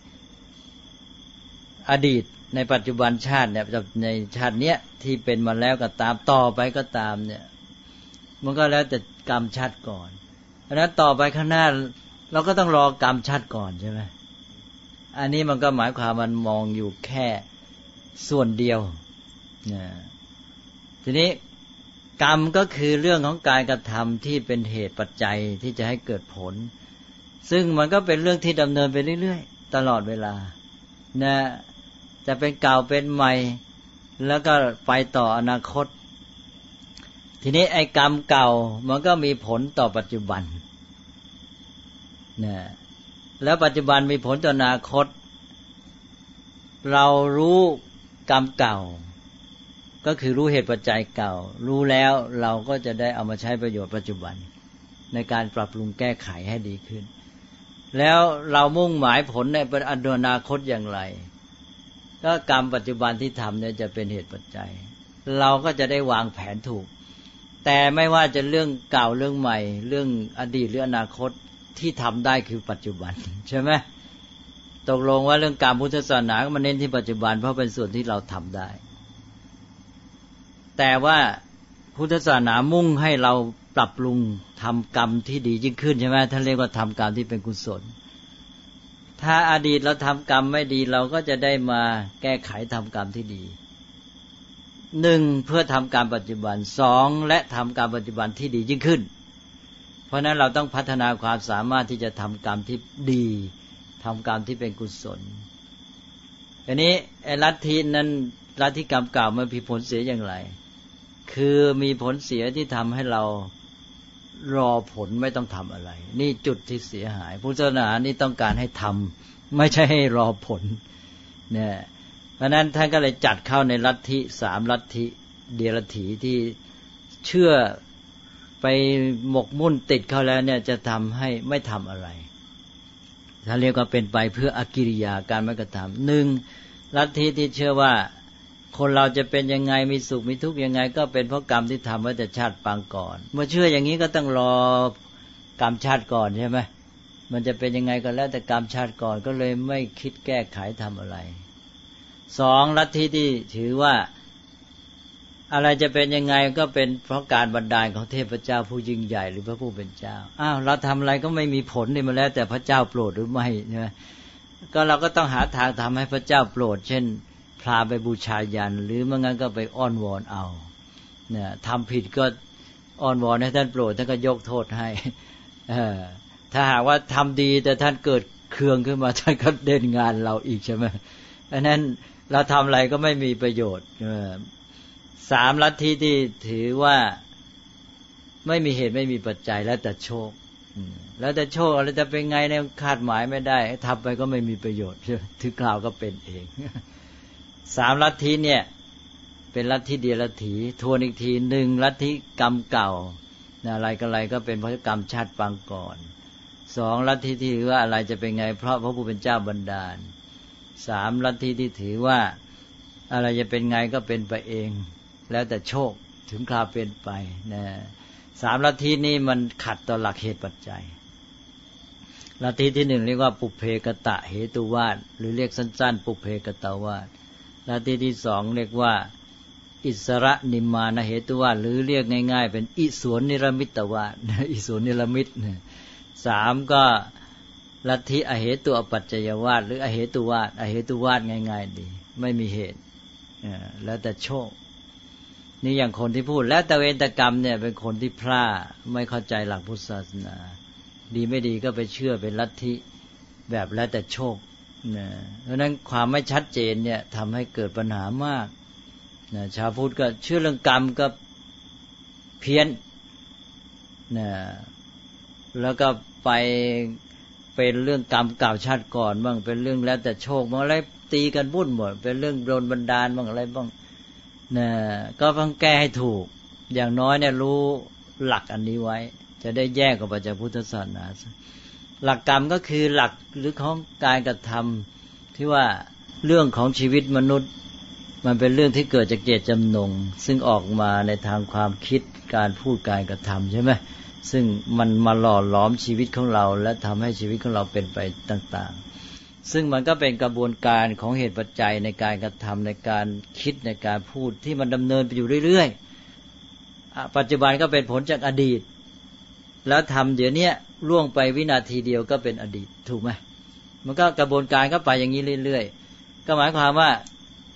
Speaker 2: อดีตในปัจจุบันชาติเนี่ยในชาติเนี้ยที่เป็นมาแล้วก็ตามต่อไปก็ตามเนี่ยมันก็แล้วแต่กรรมชัดก่อนเพราะนั้นต่อไปข้างหน้าเราก็ต้องรอกรรมชัดก่อนใช่ไหมอันนี้มันก็หมายความมันมองอยู่แค่ส่วนเดียวทีนี้กรรมก็คือเรื่องของการกระทำที่เป็นเหตุปัจจัยที่จะให้เกิดผลซึ่งมันก็เป็นเรื่องที่ดำเนินไปเรื่อยๆตลอดเวลานะจะเป็นเก่าเป็นใหม่แล้วก็ไปต่ออนาคตทีนี้ไอ้กรรมเก่ามันก็มีผลต่อปัจจุบันนะแล้วปัจจุบันมีผลต่ออนาคตเรารู้กรรมเก่าก็คือรู้เหตุปัจจัยเก่ารู้แล้วเราก็จะได้เอามาใช้ประโยชน์ปัจจุบันในการปรับปรุงแก้ไขให้ดีขึ้นแล้วเรามุ่งหมายผลในอนาคตอย่างไรก็กรรมปัจจุบันที่ทำเนี่ยจะเป็นเหตุปัจจัยเราก็จะได้วางแผนถูกแต่ไม่ว่าจะเรื่องเก่าเรื่องใหม่เรื่องอดีตหรืออนาคตที่ทำได้คือปัจจุบันใช่ไหมตกลงว่าเรื่องกรรมพุทธศาสนาก็มาเน้นที่ปัจจุบันเพราะเป็นส่วนที่เราทำได้แต่ว่าพุทธศาสนามุ่งให้เราปรับปรุงทำกรรมที่ดียิ่งขึ้นใช่ไหมท่านเรียกว่าทำกรรมที่เป็นกุศลถ้าอดีตเราทำกรรมไม่ดีเราก็จะได้มาแก้ไขทำกรรมที่ดีหนึ่งเพื่อทำการปัจจุบันสองและทำการปัจจุบันที่ดียิ่งขึ้นเพราะนั้นเราต้องพัฒนาความสามารถที่จะทำกรรมที่ดีทำกรรมที่เป็นกุศลอันนี้ลัทธินั้นลัทธิกรรมเก่ามันมีผลเสียอย่างไรคือมีผลเสียที่ทำให้เรารอผลไม่ต้องทำอะไรนี่จุดที่เสียหายพุทธศาสนานี่ต้องการให้ทำไม่ใช่ให้รอผลเนี่ยเพราะนั้นท่านก็เลยจัดเข้าในลัทธิ3ลัทธิเดียรถีที่เชื่อไปหมกมุ่นติดเข้าแล้วเนี่ยจะทำให้ไม่ทำอะไรท่านเรียกว่าเป็นไปเพื่ออกิริยาการไม่กระทำหนึ่งลัทธิที่เชื่อว่าคนเราจะเป็นยังไงมีสุขมีทุกข์ยังไงก็เป็นเพราะกรรมที่ทำไว้แต่ชาติปางก่อนเมื่อเชื่ออย่างนี้ก็ต้องรอกรรมชาติก่อนใช่ไหมมันจะเป็นยังไงก็แล้วแต่กรรมชาติก่อนก็เลยไม่คิดแก้ไขทำอะไรสองลัทธิที่ถือว่าอะไรจะเป็นยังไงก็เป็นเพราะการบันดาลของเทพเจ้าผู้ยิ่งใหญ่หรือพระผู้เป็นเจ้าเราทำอะไรก็ไม่มีผลนี่มาแล้วแต่พระเจ้าโปรดหรือไม่ใช่ไหมก็เราก็ต้องหาทางทำให้พระเจ้าโปรดเช่นพาไปบูชายันหรือไม่งั้นก็ไปอ้อนวอนเอาเนี่ยทำผิดก็อ้อนวอนให้ท่านโปรดท่านก็ยกโทษให้ถ้าหากว่าทำดีแต่ท่านเกิดเคืองขึ้นมาท่านก็เด่นงานเราอีกใช่ไหมเพราะนั้นเราทำอะไรก็ไม่มีประโยชน์สามลัทธิที่ถือว่าไม่มีเหตุไม่มีปัจจัยแล้วแต่โชคแล้วแต่โชคอะไรจะเป็นไงเนี่ยคาดหมายไม่ได้ทำไปก็ไม่มีประโยชน์ถึงคราวก็เป็นเองสามลัทธิเนี่ยเป็นลัทธิเดียรถีทวนอีกทีหนึ่งลัทธิกรรมเก่าอะไรก็อะไรก็เป็นเพราะกรรมชาติปางก่อนสองลัทธิที่ถือว่าอะไรจะเป็นไงเพราะพระผู้เป็นเจ้าบันดาลสามลัทธิที่ถือว่าอะไรจะเป็นไงก็เป็นไปเองแล้วแต่โชคถึงคราวเป็นไปนะสามลัทธินี้มันขัดต่อหลักเหตุปัจจัยลัทธิที่หนึ่งเรียกว่าปุเพกตะเหตุวาทหรือเรียกสั้นๆปุเพกตวาทลัทธิที่สองเรียกว่าอิสระนิมมานเหตุวาทหรือเรียกง่ายๆเป็นอิสวนนิรมิตวาทอิสวนนิรมิตสามก็ลัทธิอเหตุอปัจจยวาทหรืออเหตุวาทอเหตุวาทง่ายๆดีไม่มีเหตุแล้วแต่โชคนี่อย่างคนที่พูดแล้วแต่เวรแต่กรรมเนี่ยเป็นคนที่พลาดไม่เข้าใจหลักพุทธศาสนาดีไม่ดีก็ไปเชื่อเป็นลัทธิแบบแล้วแต่โชคนะเพราะนั้นความไม่ชัดเจนเนี่ยทำให้เกิดปัญหามากนะชาวพุทธก็เชื่อเรื่องกรรมก็เพี้ยนนะแล้วก็ไปเป็นเรื่องกรรมเก่าชาติก่อนบ้างเป็นเรื่องแล้วแต่โชคบ้างอะไรตีกันวุ่นหมดเป็นเรื่องโดนบันดาลบ้างอะไรบ้างนะก็ต้องแก้ให้ถูกอย่างน้อยเนี่ยรู้หลักอันนี้ไว้จะได้แยกออกมาจากพุทธศาสนาหลักกรรมก็คือหลักหรือของการกระทำที่ว่าเรื่องของชีวิตมนุษย์มันเป็นเรื่องที่เกิดจากเจตจำนงซึ่งออกมาในทางความคิดการพูดการกระทำใช่ไหมซึ่งมันมาหล่อหลอมชีวิตของเราและทำให้ชีวิตของเราเป็นไปต่างๆซึ่งมันก็เป็นกระบวนการของเหตุปัจจัยในการกระทำในการคิดในการพูดที่มันดำเนินไปอยู่เรื่อยๆปัจจุบันก็เป็นผลจากอดีตแล้วทำเดี๋ยวนี้ล่วงไปวินาทีเดียวก็เป็นอดีตถูกไหมมันก็กระบวนการก็ไปอย่างนี้เรื่อยๆก็หมายความว่า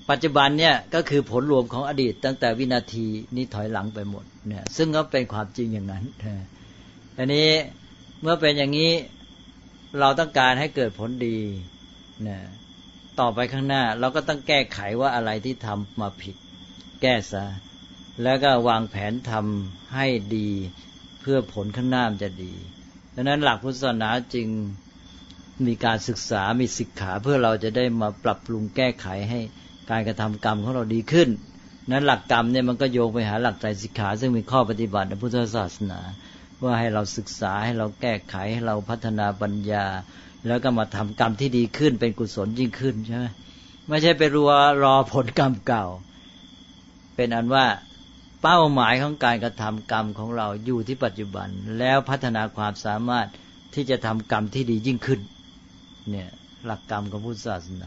Speaker 2: ปัจจุบันเนี่ยก็คือผลรวมของอดีตตั้งแต่วินาทีนี้ถอยหลังไปหมดเนี่ยซึ่งก็เป็นความจริงอย่างนั้นอันนี้เมื่อเป็นอย่างนี้เราต้องการให้เกิดผลดีเนี่ยต่อไปข้างหน้าเราก็ต้องแก้ไขว่าอะไรที่ทำมาผิดแก้ซะแล้วก็วางแผนทำให้ดีเพื่อผลข้างหน้าจะดีดังนั้นหลักพุทธศาสนาจึงมีการศึกษามีศิกขาเพื่อเราจะได้มาปรับปรุงแก้ไขให้การกระทำกรรมของเราดีขึ้นนั้นหลักกรรมเนี่ยมันก็โยงไปหาหลักไตรสิกขาซึ่งมีข้อปฏิบัติในพุทธศาสนาว่าให้เราศึกษาให้เราแก้ไขให้เราพัฒนาปัญญาแล้วก็มาทำกรรมที่ดีขึ้นเป็นกุศลยิ่งขึ้นใช่ไหมไม่ใช่ไปรอผลกรรมเก่าเป็นอันว่าเป้าหมายของการกระทำกรรมของเราอยู่ที่ปัจจุบันแล้วพัฒนาความสามารถที่จะทำกรรมที่ดียิ่งขึ้นเนี่ยหลักกรรมของพุทธศาสนา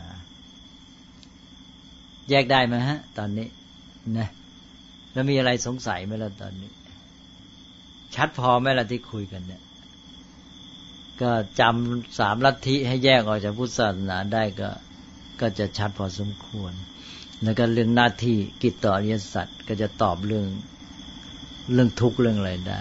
Speaker 2: แยกได้ไหมฮะตอนนี้นะแล้วมีอะไรสงสัยไหมล่ะตอนนี้ชัดพอไหมล่ะที่คุยกันเนี่ยก็จำ3 ลัทธิให้แยกออกจากพุทธศาสนาได้ก็จะชัดพอสมควรแล้วก็เรื่องหน้าที่กิจต่ออริยสัจก็จะตอบเรื่องทุกข์เรื่องอะไรได้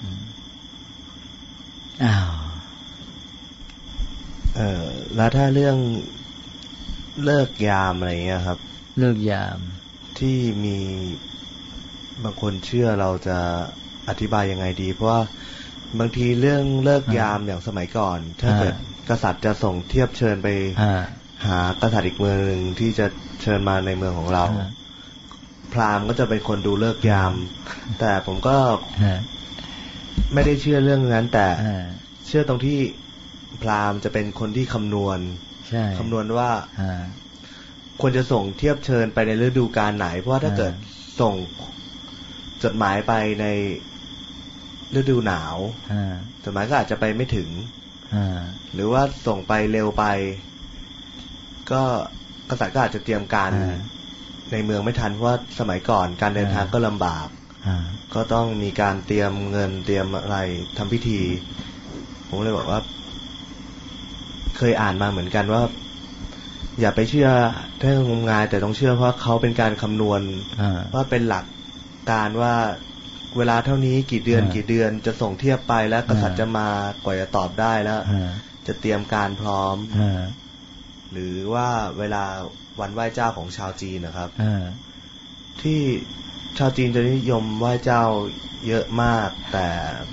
Speaker 6: แล้วถ้าเรื่องเลิกยามอะไรเงี้ยครับ
Speaker 2: เลิกยาม
Speaker 6: ที่มีบางคนเชื่อเราจะอธิบายยังไงดีเพราะว่าบางทีเรื่องเลิกยามอย่างสมัยก่อนถ้าเกิดกษัตริย์จะส่งเทียบเชิญไปหากษัตริย์อีกเมืองนึงที่จะเชิญมาในเมืองของเราพราหมณ์ก็จะเป็นคนดูเลิกยามแต่ผมก็ไม่ได้เชื่อเรื่องนั้นแต่เชื่อตรงที่พราหมณ์จะเป็นคนที่คำนวณว่าควรจะส่งเทียบเชิญไปในฤดูกาลไหนเพราะว่าถ้าเกิดส่งจดหมายไปในฤดูหนาวจดหมายก็อาจจะไปไม่ถึงหรือว่าส่งไปเร็วไปก็กษัตริย์ก็อาจจะเตรียมการในเมืองไม่ทันเพราะว่าสมัยก่อนการเดินทางก็ลำบากก็ต้องมีการเตรียมเงินเตรียมอะไรทำพิธีผมเลยบอกว่าเคยอ่านมาเหมือนกันว่าอย่าไปเชื่อเรื่องงมงายแต่ต้องเชื่อเพราะเขาเป็นการคำนวณว่าเป็นหลักการว่าเวลาเท่านี้กี่เดือนจะส่งเทียบไปแล้วกษัตริย์จะมากว่าจะตอบได้แล้วจะเตรียมการพร้อมหรือว่าเวลาวันไหว้เจ้าของชาวจีนนะครับที่ชาวจีนจะนิยมไหว้เจ้าเยอะมากแต่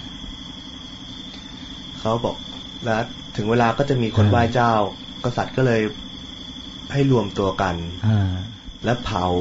Speaker 6: เขาบอกแล้วถึงเวลาก็จะมีคนไหว้เจ้ากษัตริย์ก็เลยให้รวมตัวกันและเผา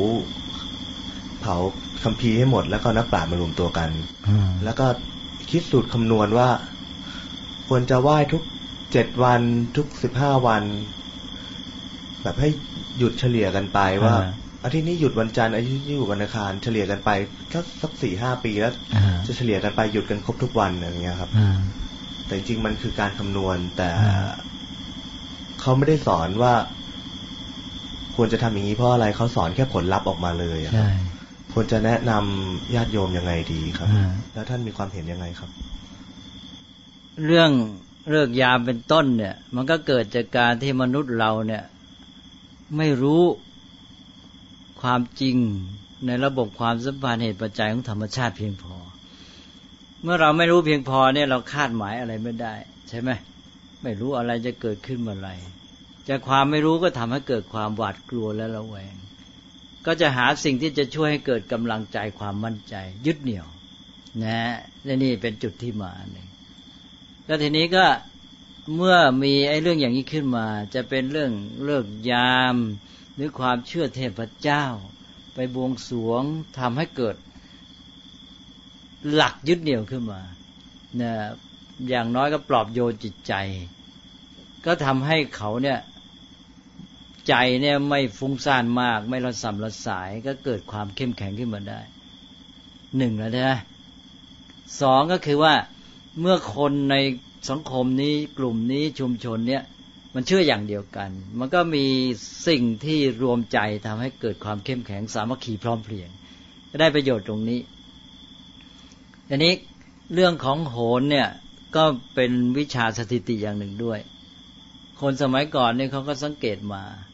Speaker 6: คัมภีร์ให้หมดแล้วก็นักปราชญ์มารวมตัวกันแล้วก็คิดสูตรคำนวณว่าควรจะไหว้ทุก7 วันทุก15 วันแบบให้หยุดเฉลี่ยกันไปว่าอาทิตย์นี้หยุดวันจันทร์อาทิตย์นี้หยุดวันอังคารเฉลี่ยกันไปสัก 4-5 ปีแล้วจะเฉลี่ยกันไปหยุดกันครบทุกวันอย่างเงี้ยครับแต่จริงๆมันคือการคำนวณแต่เขาไม่ได้สอนว่าควรจะทำอย่างนี้เพราะอะไรเขาสอนแค่ผลลัพธ์ออกมาเลยควรจะแนะนำญาติโยมยังไงดีครับแล้วท่านมีความเห็นยังไงครับ
Speaker 2: เรื่องเลิกยามเป็นต้นเนี่ยมันก็เกิดจากการที่มนุษย์เราเนี่ยไม่รู้ความจริงในระบบความสัมพันธ์เหตุปัจจัยของธรรมชาติเพียงพอเมื่อเราไม่รู้เพียงพอเนี่ยเราคาดหมายอะไรไม่ได้ใช่ไหมไม่รู้อะไรจะเกิดขึ้นเมื่อไหร่จากความไม่รู้ก็ทำให้เกิดความหวาดกลัวและระแวงก็จะหาสิ่งที่จะช่วยให้เกิดกำลังใจความมั่นใจยึดเหนี่ยวนะและนี่เป็นจุดที่มาเนี่ยแล้วทีนี้ก็เมื่อมีไอ้เรื่องอย่างนี้ขึ้นมาจะเป็นเรื่องเลิกยามหรือความเชื่อเทพเจ้าไปบวงสรวงทำให้เกิดหลักยึดเหนี่ยวขึ้นมาเนี่ยอย่างน้อยก็ปลอบโยนจิตใจก็ทำให้เขาเนี่ยใจเนี่ยไม่ฟุ้งซ่านมากไม่ระส่ำระสายก็เกิดความเข้มแข็งขึ้นมาได้1แล้วนะ2ก็คือว่าเมื่อคนในสังคมนี้กลุ่มนี้ชุมชนเนี่ยมันเชื่ออย่างเดียวกันมันก็มีสิ่งที่รวมใจทำให้เกิดความเข้มแข็งสามัคคีพร้อมเพรียงก็ได้ประโยชน์ตรงนี้ทีนี้เรื่องของโหรเนี่ยก็เป็นวิชาสถิติอย่างหนึ่งด้วยคนสมัยก่อนเนี่ยเขาก็สังเกตมา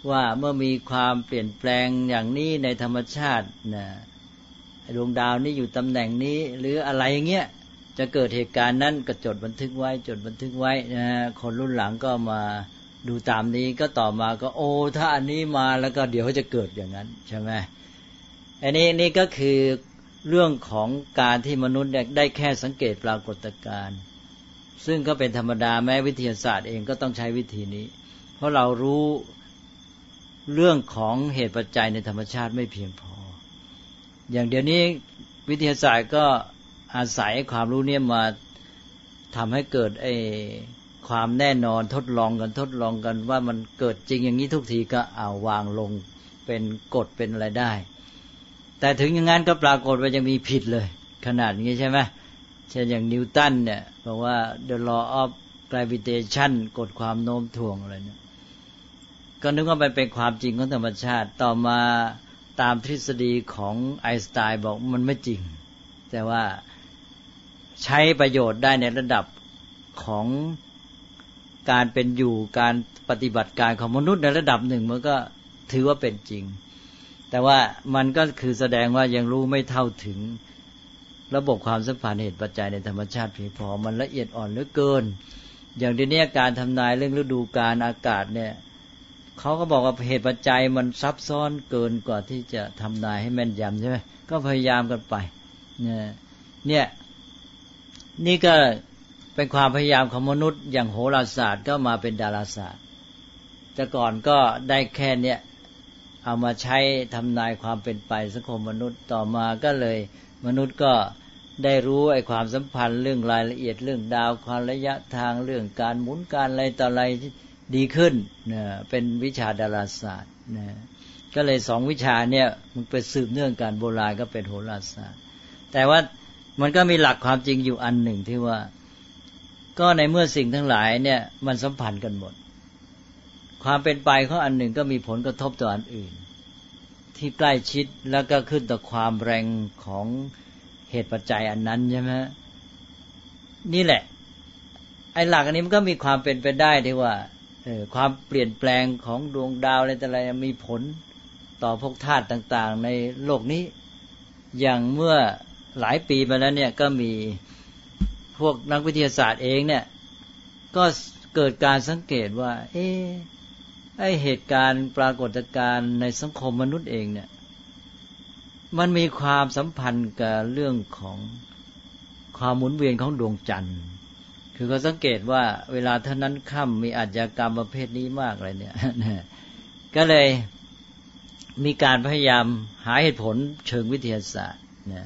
Speaker 2: ว่าเมื่อมีความเปลี่ยนแปลงอย่างนี้ในธรรมชาตินะดวงดาวนี้อยู่ตำแหน่งนี้หรืออะไรอย่างเงี้ยจะเกิดเหตุการณ์นั้นก็จดบันทึกไว้นะคนรุ่นหลังก็มาดูตามนี้ก็ต่อมาก็โอ้ถ้าอันนี้มาแล้วก็เดี๋ยวจะเกิดอย่างนั้นใช่ไหมอันนี้นี่ก็คือเรื่องของการที่มนุษย์ได้แค่สังเกตปรากฏการณ์ซึ่งก็เป็นธรรมดาแม้วิทยาศาสตร์เองก็ต้องใช้วิธีนี้เพราะเรารู้เรื่องของเหตุปัจจัยในธรรมชาติไม่เพียงพออย่างเดี๋ยวนี้วิทยาศาสตร์ก็อาศัยความรู้เนี่ยมาทำให้เกิดความแน่นอนทดลองกันว่ามันเกิดจริงอย่างนี้ทุกทีก็เอาวางลงเป็นกฎเป็นอะไรได้แต่ถึงอย่างนั้นก็ปรากฏว่ายังมีผิดเลยขนาดนี้ใช่ไหมเช่นอย่างนิวตันเนี่ยบอกว่า the law of gravitation กฎความโน้มถ่วงอะไรเนี่ยก็นึกว่ามันเป็นความจริงของธรรมชาติต่อมาตามทฤษฎีของไอน์สไตน์บอกมันไม่จริงแต่ว่าใช้ประโยชน์ได้ในระดับของการเป็นอยู่การปฏิบัติการของมนุษย์ในระดับหนึ่งมันก็ถือว่าเป็นจริงแต่ว่ามันก็คือแสดงว่ายังรู้ไม่เท่าถึงระบบความสัมพันธ์เหตุปัจจัยในธรรมชาติเพียงพอมันละเอียดอ่อนเหลือเกินอย่างเดี๋ยวนี้การทำนายเรื่องฤดูกาลอากาศเนี่ยเขาก็บอกว่าเหตุปัจจัยมันซับซ้อนเกินกว่าที่จะทำนายให้แม่นยำใช่ไหมก็พยายามกันไปเนี่ยนี่ก็เป็นความพยายามของมนุษย์อย่างโหราศาสตร์ก็มาเป็นดาราศาสตร์แต่ก่อนก็ได้แค่เนี้ยเอามาใช้ทำนายความเป็นไปสังคมมนุษย์ต่อมาก็เลยมนุษย์ก็ได้รู้ความสัมพันธ์เรื่องรายละเอียดเรื่องดาวความระยะทางเรื่องการหมุนการอะไรต่ออะไรดีขึ้นเป็นวิชาดาราศาสตร์ก็เลยสองวิชาเนี่ยมันไปสืบเนื่องกันโบราณก็เป็นโหราศาสตร์แต่ว่ามันก็มีหลักความจริงอยู่อันหนึ่งที่ว่าก็ในเมื่อสิ่งทั้งหลายเนี่ยมันสัมพันธ์กันหมดความเป็นไปของอันหนึ่งก็มีผลกระทบต่ออันอื่นที่ใกล้ชิดแล้วก็ขึ้นต่อความแรงของเหตุปัจจัยอันนั้นใช่ไหมนี่แหละไอ้หลักอันนี้มันก็มีความเป็นไปได้ที่ว่าความเปลี่ยนแปลงของดวงดาวอะไรแต่อะไรมีผลต่อพวกธาตุต่างๆในโลกนี้อย่างเมื่อหลายปีมาแล้วเนี่ยก็มีพวกนักวิทยาศาสตร์เองเนี่ยก็เกิดการสังเกตว่าไอ้เหตุการณ์ปรากฏการณ์ในสังคมมนุษย์เองเนี่ยมันมีความสัมพันธ์กับเรื่องของความหมุนเวียนของดวงจันทร์คือเขาสังเกตว่าเวลาเท่านั้นค่ำมีอาชญากรรมประเภทนี้มากเลยเนี่ยก็เลยมีการพยายามหาเหตุผลเชิงวิทยาศาสตร์นะ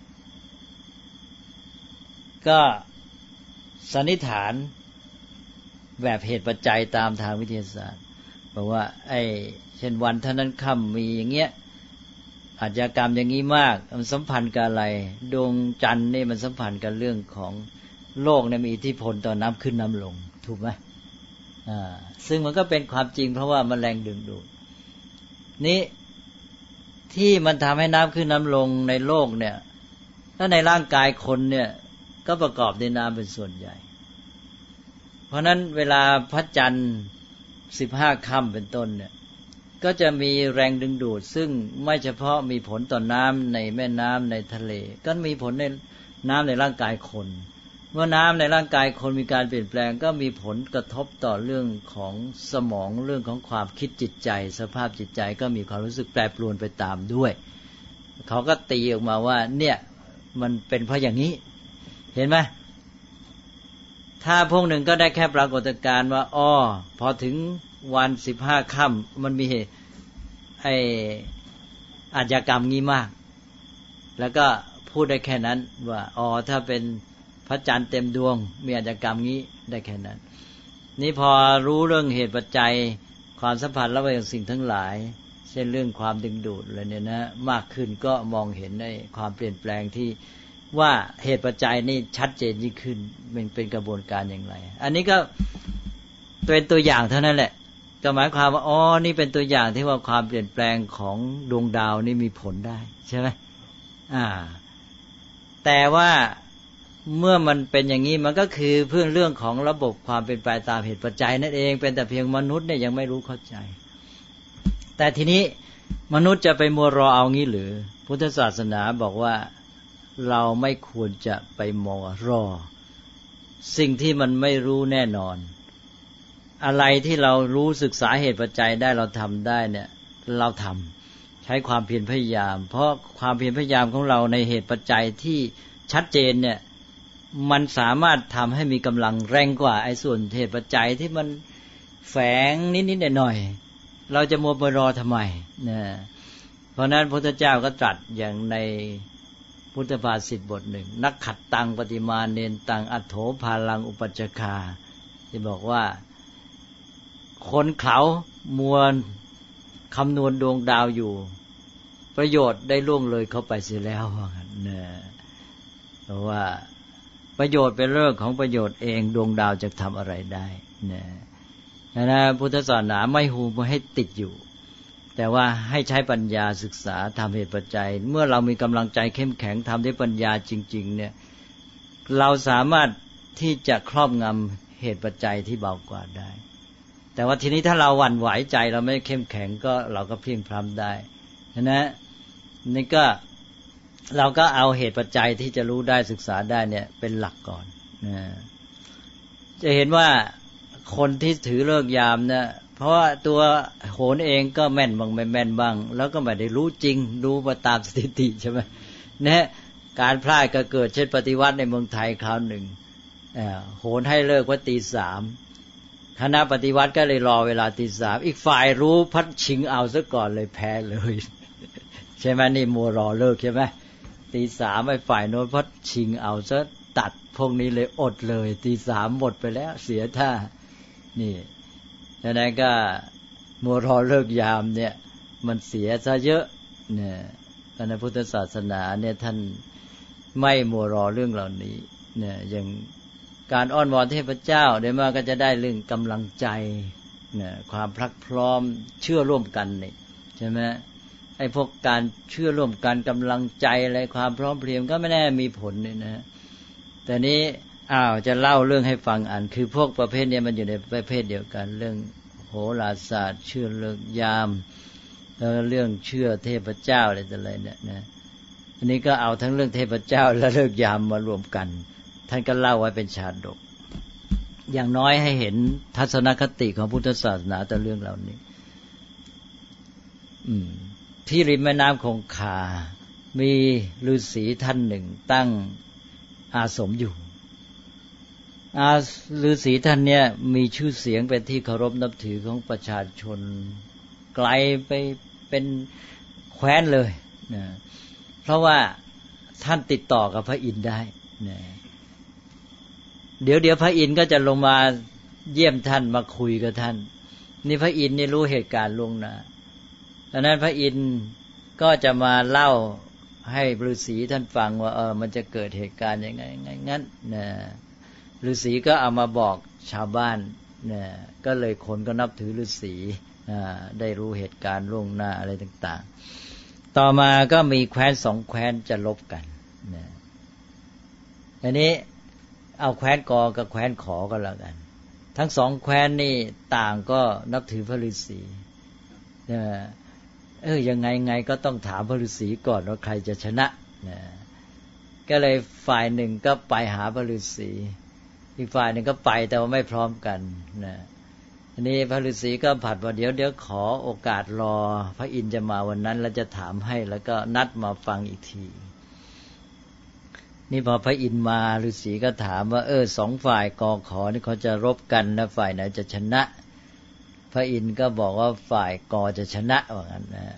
Speaker 2: ก็สันนิษฐานแบบเหตุปัจจัยตามทางวิทยาศาสตร์บอกว่าเช่นวันเท่านั้นค่ำมีอย่างเงี้ยอาชญากรรมอย่างนี้มากมันสัมพันธ์กับอะไรดวงจันทร์นี่มันสัมพันธ์กับเรื่องของโลกเนี่ยมีอิทธิพลต่อน้ำขึ้นน้ำลงถูกไหมซึ่งมันก็เป็นความจริงเพราะว่ามันแรงดึงดูดนี้ที่มันทำให้น้ำขึ้นน้ำลงในโลกเนี่ยถ้าในร่างกายคนเนี่ยก็ประกอบด้วยน้ำเป็นส่วนใหญ่เพราะนั้นเวลาพระจันทร์15 ค่ำเป็นต้นเนี่ยก็จะมีแรงดึงดูดซึ่งไม่เฉพาะมีผลต่อน้ำในแม่น้ำในทะเลก็มีผลในน้ำในร่างกายคนเมื่อน้ำในร่างกายคนมีการเปลี่ยนแปลงก็มีผลกระทบต่อเรื่องของสมองเรื่องของความคิดจิตใจสภาพจิตใจก็มีความรู้สึกแปรปรวนไปตามด้วยเขาก็ตีออกมาว่าเนี่ยมันเป็นเพราะอย่างนี้เห็นไหมถ้าพวกหนึ่งก็ได้แค่ปรากฏการณ์ว่าพอถึงวัน15 ค่ำมันมีอาชญากรรมงี้มากแล้วก็พูดได้แค่นั้นว่าถ้าเป็นพระจันทร์เต็มดวงมีอาชญากรรมงี้ได้แค่นั้นนี่พอรู้เรื่องเหตุปัจจัยความสัมพันธ์ระหว่างสิ่งทั้งหลายเช่นเรื่องความดึงดูดอะไรเนี่ยนะมากขึ้นก็มองเห็นในความเปลี่ยนแปลงที่ว่าเหตุปัจจัยนี่ชัดเจนยิ่งขึ้นเป็นกระบวนการอย่างไรอันนี้ก็เป็นตัวอย่างเท่านั้นแหละก็หมายความว่านี่เป็นตัวอย่างที่ว่าความเปลี่ยนแปลงของดวงดาวนี่มีผลได้ใช่ไหมแต่ว่าเมื่อมันเป็นอย่างนี้มันก็คือเรื่องของระบบความเป็นไปตามเหตุปัจจัยนั่นเองเป็นแต่เพียงมนุษย์เนี่ยยังไม่รู้เข้าใจแต่ทีนี้มนุษย์จะไปมัวรอเอางี้หรือพุทธศาสนาบอกว่าเราไม่ควรจะไปมัวรอสิ่งที่มันไม่รู้แน่นอนอะไรที่เรารู้ศึกษาเหตุปัจจัยได้เราทำได้เนี่ยเราทำใช้ความเพียรพยายามเพราะความเพียรพยายามของเราในเหตุปัจจัยที่ชัดเจนเนี่ยมันสามารถทำให้มีกำลังแรงกว่าไอ้ส่วนเหตุปัจจัยที่มันแฝงนิดๆหน่อยๆเราจะมัวไปรอทำไมนะเพราะนั้นพระพุทธเจ้าก็ตรัสอย่างในพุทธภาษิตบทหนึ่งนักขัดตังปฏิมาเนนตังอัตโถภาลังอุปัจจคาที่บอกว่าคนเขามัวคำนวณดวงดาวอยู่ประโยชน์ได้ล่วงเลยเข้าไปเสียแล้วว่างั้นนะเพราะว่าประโยชน์เป็นเรื่องของประโยชน์เองดวงดาวจะทำอะไรได้นะพุทธศาสนาไม่หูไม่ให้ติดอยู่แต่ว่าให้ใช้ปัญญาศึกษาทำเหตุปัจจัยเมื่อเรามีกำลังใจเข้มแข็งทำด้วยปัญญาจริงๆเนี่ยเราสามารถที่จะครอบงำเหตุปัจจัยที่เบากว่าได้แต่ว่าทีนี้ถ้าเราหวั่นไหวใจเราไม่เข้มแข็งก็เราก็เพียงพล้ำได้นะนี่ก็เราก็เอาเหตุปัจจัยที่จะรู้ได้ศึกษาได้เนี่ยเป็นหลักก่อนนะจะเห็นว่าคนที่ถือฤกษ์ยามเนี่ยเพราะว่าตัวโหนเองก็แม่นบ้างไม่แม่นบ้างแล้วก็ไม่ได้รู้จริงรู้มาตามสถิติใช่ไหมเนี่ยการพลาดก็เกิดเช่นปฏิวัติในเมืองไทยคราวหนึ่งโหนให้เลิกว่าตี 3คณะปฏิวัติก็เลยรอเวลาตี 3อีกฝ่ายรู้พัดชิงเอาซะก่อนเลยแพ้เลยใช่ไหมนี่มัวรอเลิกใช่ไหมตี 3ไอ้ฝ่ายโน้นพัดชิงเอาซะตัดพวกนี้เลยอดเลยตี 3หมดไปแล้วเสียท่านี่ฉะนั้นก็มัวรอเลิกยามเนี่ยมันเสียซะเยอะเนี่ยในพุทธศาสนาเนี่ยท่านไม่มัวรอเรื่องเหล่านี้เนี่ยอย่างการอ้อนวอนเทพเจ้าเดี๋ยวมาก็จะได้เรื่องกำลังใจเนี่ยความพลักพร้อมเชื่อร่วมกันนี่ใช่ไหมไอ้พวกการเชื่อร่วมกันกำลังใจอะไรความพร้อมเพรียงก็ไม่แน่มีผลนี่นะแต่นี้จะเล่าเรื่องให้ฟังอันคือพวกประเภทนี้มันอยู่ในประเภทเดียวกันเรื่องโหราศาสตร์เชื่อเลิกยามแล้วเรื่องเชื่อเทพเจ้าอะไรต่ออะไรเนี่ยนะอันนี้ก็เอาทั้งเรื่องเทพเจ้าและเลิกยามมารวมกันท่านก็เล่าไว้เป็นชาดกอย่างน้อยให้เห็นทัศนคติของพุทธศาสนาต่อเรื่องเหล่านี้ที่ริมแม่น้ำคงคามีฤาษีท่านหนึ่งตั้งอาสมอยู่ฤาษีท่านเนี่ยมีชื่อเสียงเป็นที่เคารพนับถือของประชาชนไกลไปเป็นแคว้นเลยนะเพราะว่าท่านติดต่อกับพระอินทร์ได้นะเดี๋ยวพระอินทร์ก็จะลงมาเยี่ยมท่านมาคุยกับท่านนี่พระอินทร์นี่รู้เหตุการณ์ล่วงหน้าดังนั้นพระอินทร์ก็จะมาเล่าให้ฤาษีท่านฟังว่ามันจะเกิดเหตุการณ์ยังไงงั้นนะฤาษีก็เอามาบอกชาวบ้านเนี่ยก็เลยคนก็นับถือฤาษีได้รู้เหตุการณ์ล่วงหน้าอะไรต่างๆต่อมาก็มีแคว้น2แคว้นจะลบกันเนี่ยอันนี้เอาแคว้นกอกับแคว้นขอก็แล้วกันทั้ง2แคว้นนี่ต่างก็นับถือพระฤาษียังไงก็ต้องถามพระฤาษีก่อนว่าใครจะชนะก็เลยฝ่ายหนึ่งก็ไปหาพระฤาษีอีกฝ่ายหนึ่งก็ไปแต่ว่าไม่พร้อมกันนะอันนี้พระฤาษีก็ผัดว่าเดี๋ยวขอโอกาสรอพระอินทร์จะมาวันนั้นแล้วจะถามให้แล้วก็นัดมาฟังอีกทีนี่พอพระอินทร์มาฤาษีก็ถามว่า2ฝ่ายกอขอนี่เขาจะรบกันนะฝ่ายไหนจะชนะพระอินทร์ก็บอกว่าฝ่ายกอจะชนะว่างั้นนะ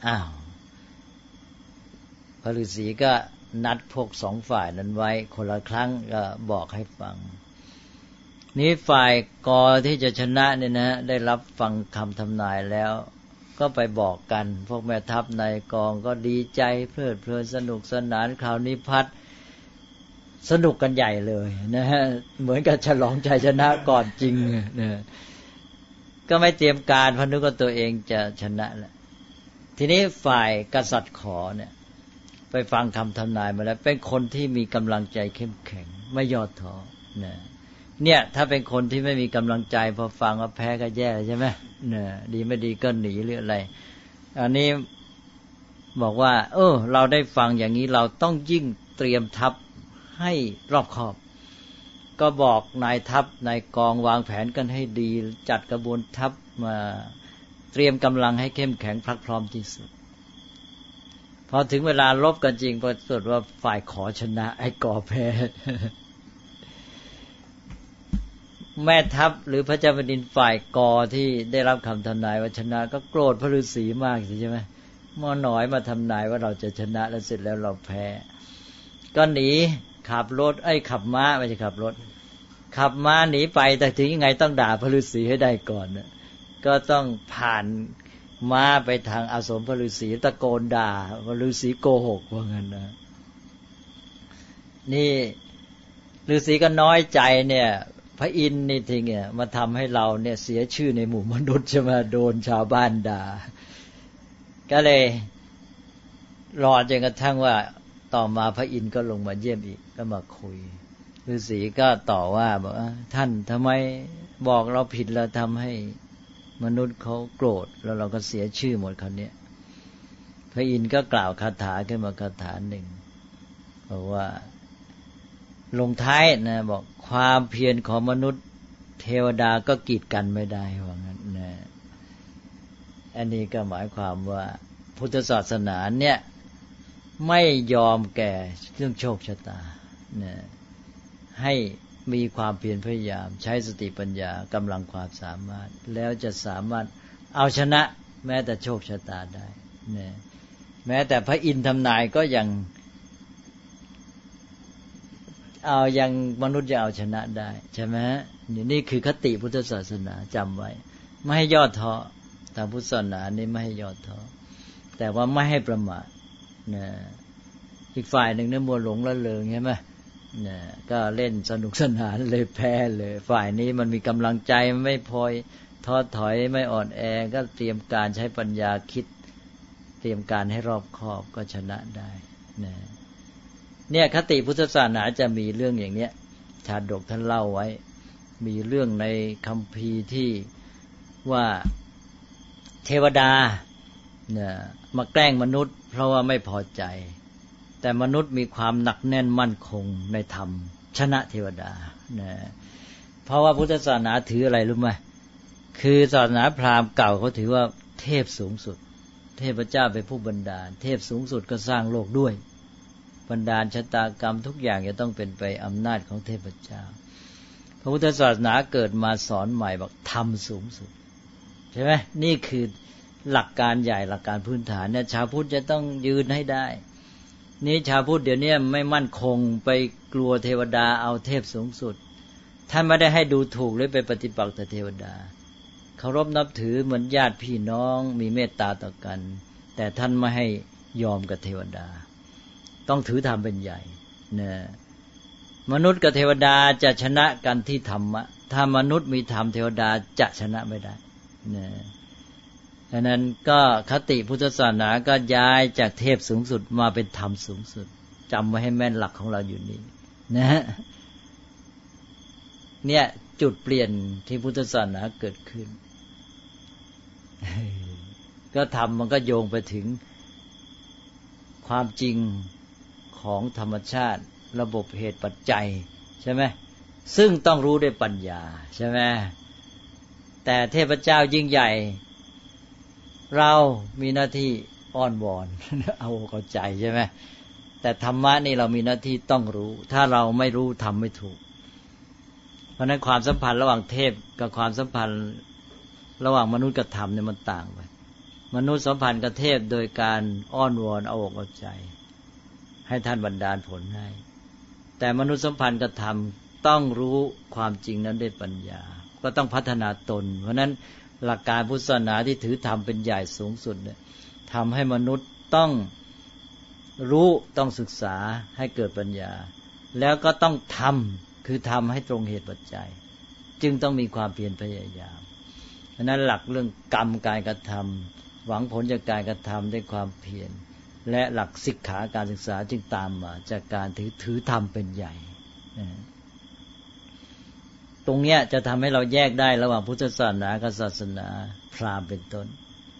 Speaker 2: พระฤาษีก็นัดพวก2ฝ่ายนั้นไว้คนละครั้งก็บอกให้ฟังนี้ฝ่ายกอที่จะชนะเนี่ยนะได้รับฟังคำทำนายแล้วก็ไปบอกกันพวกแม่ทัพในกองก็ดีใจเพลิดเพลินสนุกสนานคราวนี้พัดสนุกกันใหญ่เลยนะฮะเหมือนกับฉลองชัยชนะก่อนจริงนะก็ไม่เตรียมการเพราะนึกว่าตัวเองจะชนะแล้วทีนี้ฝ่ายกษัตริย์ขอเนี่ยไปฟังคำทำนายมาแล้วเป็นคนที่มีกำลังใจเข้มแข็งไม่ย่อท้อเนี่ยถ้าเป็นคนที่ไม่มีกำลังใจพอฟังว่าแพ้ก็แย่ใช่ไหมเนี่ยดีไม่ดีก็หนีหรืออะไรอันนี้บอกว่าเราได้ฟังอย่างนี้เราต้องยิ่งเตรียมทัพให้รอบคอบก็บอกนายทัพนายกองวางแผนกันให้ดีจัดกระบวนทัพมาเตรียมกำลังให้เข้มแข็งพร้อมที่สุดพอถึงเวลารบกันจริงปรากฏว่าฝ่ายขอชนะไอ้ก่อแพ้ แม่ทัพหรือพระเจ้าแผ่นดินฝ่ายกอที่ได้รับคำทำนายว่าชนะก็โกรธพระฤาษีมากใช่ไหมหม้อน้อยมาทำนายว่าเราจะชนะแล้วเสร็จแล้วเราแพ้ก็หนีขับรถขับม้าไม่ใช่ขับรถขับม้าหนีไปแต่ถึงยังไงต้องด่าพระฤาษีให้ได้ก่อนนะก็ต้องผ่านม้าไปทางอาสมพระฤาษีตะโกนด่าพระฤาษีโกหกว่างั้นนะนี่ฤาษีก็น้อยใจเนี่ยพระอินทร์นี่ทีเนี่ยมาทำให้เราเนี่ยเสียชื่อในหมู่มนุษย์ใช่ไหมโดนชาวบ้านด่าก็เลยรอจนกระทั่งว่าต่อมาพระอินทร์ก็ลงมาเยี่ยมอีกก็มาคุยฤาษีก็ต่อว่าบอกท่านทำไมบอกเราผิดแล้วทำให้มนุษย์เขาโกรธแล้วเราก็เสียชื่อหมดคราวนี้พระอินทร์ก็กล่าวคาถาขึ้นมาคาถาหนึ่งบอกว่าลงท้ายนะบอกความเพียรของมนุษย์เทวดาก็กีดกันไม่ได้ว่างั้นนะอันนี้ก็หมายความว่าพุทธศาสนาเนี่ยไม่ยอมแก่เรื่องโชคชะตานะให้มีความเพียรพยายามใช้สติปัญญากำลังความสามารถแล้วจะสามารถเอาชนะแม้แต่โชคชะตาได้นะแม้แต่พระอินทร์ทำนายก็ยังมนุษย์จะเอาชนะได้ใช่ไหมนี่คือคติพุทธศาสนาจำไว้ไม่ให้ย่อท้อทางพุทธศาสนานี่ไม่ให้ย่อท้อแต่ว่าไม่ให้ประมาทนะอีกฝ่ายหนึ่งเนี่ยมัวหลงละเลงใช่ไหมนะก็เล่นสนุกสนานเลยแพ้เลยฝ่ายนี้มันมีกำลังใจไม่พอท้อถอยไม่อ่อนแอก็เตรียมการใช้ปัญญาคิดเตรียมการให้รอบคอบก็ชนะได้นะเนี่ยคติพุทธศาสนาจะมีเรื่องอย่างเนี้ยชาดกท่านเล่าไว้มีเรื่องในคัมภีร์ที่ว่าเทวดาเนี่ยมาแกล้งมนุษย์เพราะว่าไม่พอใจแต่มนุษย์มีความหนักแน่นมั่นคงในธรรมชนะเทวดานะเพราะว่าพุทธศาสนาถืออะไรรู้ไหมคือศาสนาพราหมณ์เก่าเขาถือว่าเทพสูงสุดเทพเจ้าเป็นผู้บันดาลเทพสูงสุดก็สร้างโลกด้วยบันดาลชะตากรรมทุกอย่างจะต้องเป็นไปอำนาจของเทพเจ้าพระพุทธศาสนาเกิดมาสอนใหม่บอกธรรมสูงสุดใช่ไหมนี่คือหลักการใหญ่หลักการพื้นฐานเนี่ยชาวพุทธจะต้องยืนให้ได้นี่ชาวพุทธเดี๋ยวนี้ไม่มั่นคงไปกลัวเทวดาเอาเทพสูงสุดท่านไม่ได้ให้ดูถูกหรือไปปฏิปักษ์ต่อเทวดาเคารพนับถือเหมือนญาติพี่น้องมีเมตตาต่อกันแต่ท่านไม่ให้ยอมกับเทวดาต้องถือธรรมเป็นใหญ่นะมนุษย์กับเทวดาจะชนะกันที่ธรรมะถ้ามนุษย์มีธรรมเทวดาจะชนะไม่ได้นะดังนั้นก็คติพุทธศาสนาก็ย้ายจากเทพสูงสุดมาเป็นธรรมสูงสุดจำไว้ให้แม่นหลักของเราอยู่นี่นะเนี่ยจุดเปลี่ยนที่พุทธศาสนาเกิดขึ้นก็ธรรมมันก็โยงไปถึงความจริงของธรรมชาติระบบเหตุปัจจัยใช่ไหมซึ่งต้องรู้ด้วยปัญญาใช่ไหมแต่เทพเจ้ายิ่งใหญ่เรามีหน้าที่อ้อนวอนเอาเข้าใจใช่ไหมแต่ธรรมะนี่เรามีหน้าที่ต้องรู้ถ้าเราไม่รู้ทำไม่ถูกเพราะนั้นความสัมพันธ์ระหว่างเทพกับความสัมพันธ์ระหว่างมนุษย์กับธรรมเนี่ยมันต่างไปมนุษย์สัมพันธ์กับเทพโดยการอ้อนวอนเอาอกเอาใจให้ท่านบันดาลผลให้แต่มนุษย์สัมพันธ์กับธรรมต้องรู้ความจริงนั้นด้วยปัญญาก็ต้องพัฒนาตนเพราะนั้นหลักการพุทธศาสนาที่ถือธรรมเป็นใหญ่สูงสุดเนี่ยทำให้มนุษย์ต้องรู้ต้องศึกษาให้เกิดปัญญาแล้วก็ต้องทำคือทำให้ตรงเหตุปัจจัยจึงต้องมีความเพียรพยายามเพราะนั้นหลักเรื่องกรรมการกระทำหวังผลจากการกระทำด้วยความเพียรและหลักศิกขาการศึกษาจึงตามมาจากการถือธรรมเป็นใหญ่ตรงเนี้ยจะทำให้เราแยกได้ระหว่างพุทธศาสนากับศาสนาพราหมณ์เป็นต้น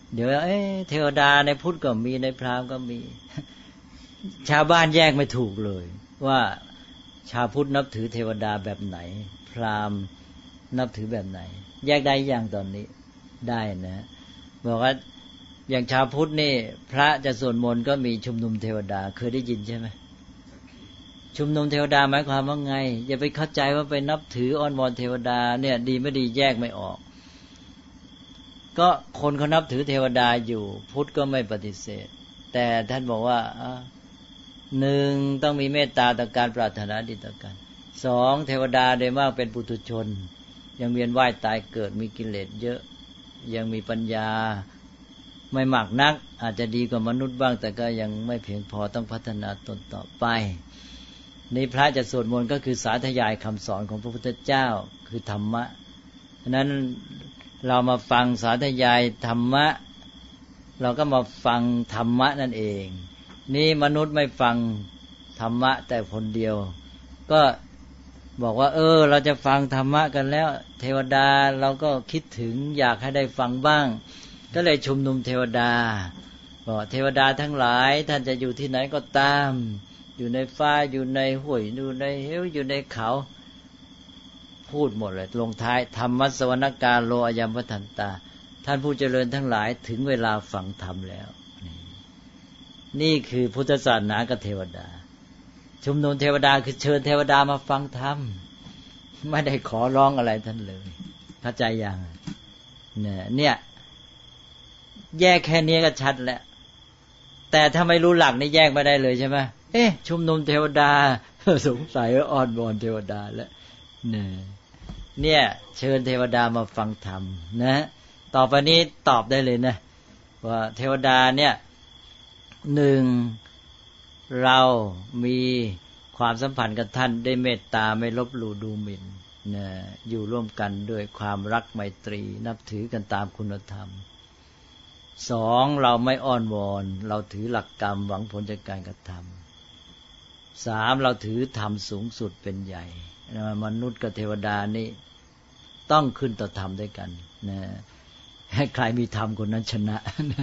Speaker 2: เดี๋ยวเทวดาในพุทธก็มีในพราหมณ์ก็มี ชาวบ้านแยกไม่ถูกเลยว่าชาวพุทธนับถือเทวดาแบบไหนพราหมณ์นับถือแบบไหนแยกได้อย่างตอนนี้ได้นะบอกว่าอย่างชาวพุทธนี่พระจะสวดมนต์ก็มีชุมนุมเทวดาเคยได้ยินใช่ไหมชุมนุมเทวดาหมายความว่าไงอย่าไปเข้าใจว่าไปนับถืออ้อนวอนเทวดาเนี่ยดีไม่ดีแยกไม่ออกก็คนเขานับถือเทวดาอยู่พุทธก็ไม่ปฏิเสธแต่ท่านบอกว่าหนึ่งต้องมีเมตตาต่อการปรารถนาดีต่อกันสองเทวดาโดยมากเป็นปุถุชนยังเวียนว่ายตายเกิดมีกิเลสเยอะยังมีปัญญาไม่มากนักอาจจะดีกว่ามนุษย์บ้างแต่ก็ยังไม่เพียงพอต้องพัฒนาตนต่อไปนี่พระจะสวดมนต์ก็คือสาธยายคำสอนของพระพุทธเจ้าคือธรรมะฉะนั้นเรามาฟังสาธยายธรรมะเราก็มาฟังธรรมะนั่นเองนี่มนุษย์ไม่ฟังธรรมะแต่คนเดียวก็บอกว่าเราจะฟังธรรมะกันแล้วเทวดาเราก็คิดถึงอยากให้ได้ฟังบ้างก็เลยชุมนุมเทวดาบอกเทวดาทั้งหลายท่านจะอยู่ที่ไหนก็ตามอยู่ในฟ้าอยู่ในห้วยอยู่ในเหวอยู่ในเขาพูดหมดเลยลงท้ายธรรมสวนกาโลอยัมปทันตาท่านผู้เจริญทั้งหลายถึงเวลาฟังธรรมแล้วนี่คือพุทธศาสนากับเทวดาชุมนุมเทวดาคือเชิญเทวดามาฟังธรรมไม่ได้ขอร้องอะไรท่านเลยเข้าใจยังเนี่ยแยกแค่นี้ก็ชัดแล้วแต่ถ้าไม่รู้หลักนี่แยกไม่ได้เลยใช่ไหมชุมนุมเทวดาสงสัยว่าอ้อนวอนเทวดาแล้วเนี่ยเชิญเทวดามาฟังธรรมนะต่อไปนี้ตอบได้เลยนะว่าเทวดาเนี่ยหนึ่งเรามีความสัมพันธ์กับท่านได้เมตตาไม่ลบหลู่ดูหมิ่นนะอยู่ร่วมกันด้วยความรักไมตรีนับถือกันตามคุณธรรมสองเราไม่อ้อนวอนเราถือหลักกรรมหวังผลจากการกระทำสามเราถือธรรมสูงสุดเป็นใหญ่มนุษย์กับเทวดานี่ต้องขึ้นต่อธรรมด้วยกันนะให้ใครมีธรรมคนนั้นชนะ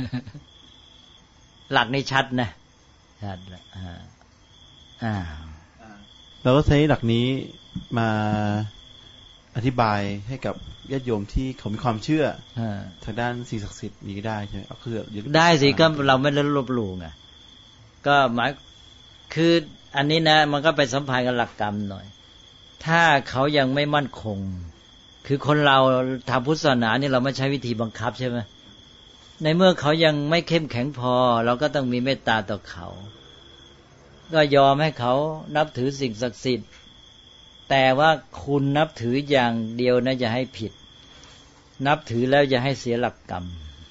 Speaker 2: หลักนี้ชัดนะชัดแล้ว
Speaker 3: เราก็ใช้หลักนี้มาอธิบายให้กับญาติโยมที่เขามีความเชื่อทางด้านสิ่งศักดิ์สิทธิ์นี้ได้ใช่ไหมคือ
Speaker 2: ได้สิก็เราไม่ได้ลบหลู่ไงก็หมายคืออันนี้นะมันก็ไปสัมพันธ์กับหลักกรรมหน่อยถ้าเขายังไม่มั่นคงคือคนเราทางพุทธศาสนานี่เราไม่ใช้วิธีบังคับใช่ไหมในเมื่อเขายังไม่เข้มแข็งพอเราก็ต้องมีเมตตาต่อเขาก็ยอมให้เขานับถือสิ่งศักดิ์สิทธิ์แต่ว่าคุณนับถืออย่างเดียวนะอย่าให้ผิดนับถือแล้วอย่าให้เสียหลักกรรม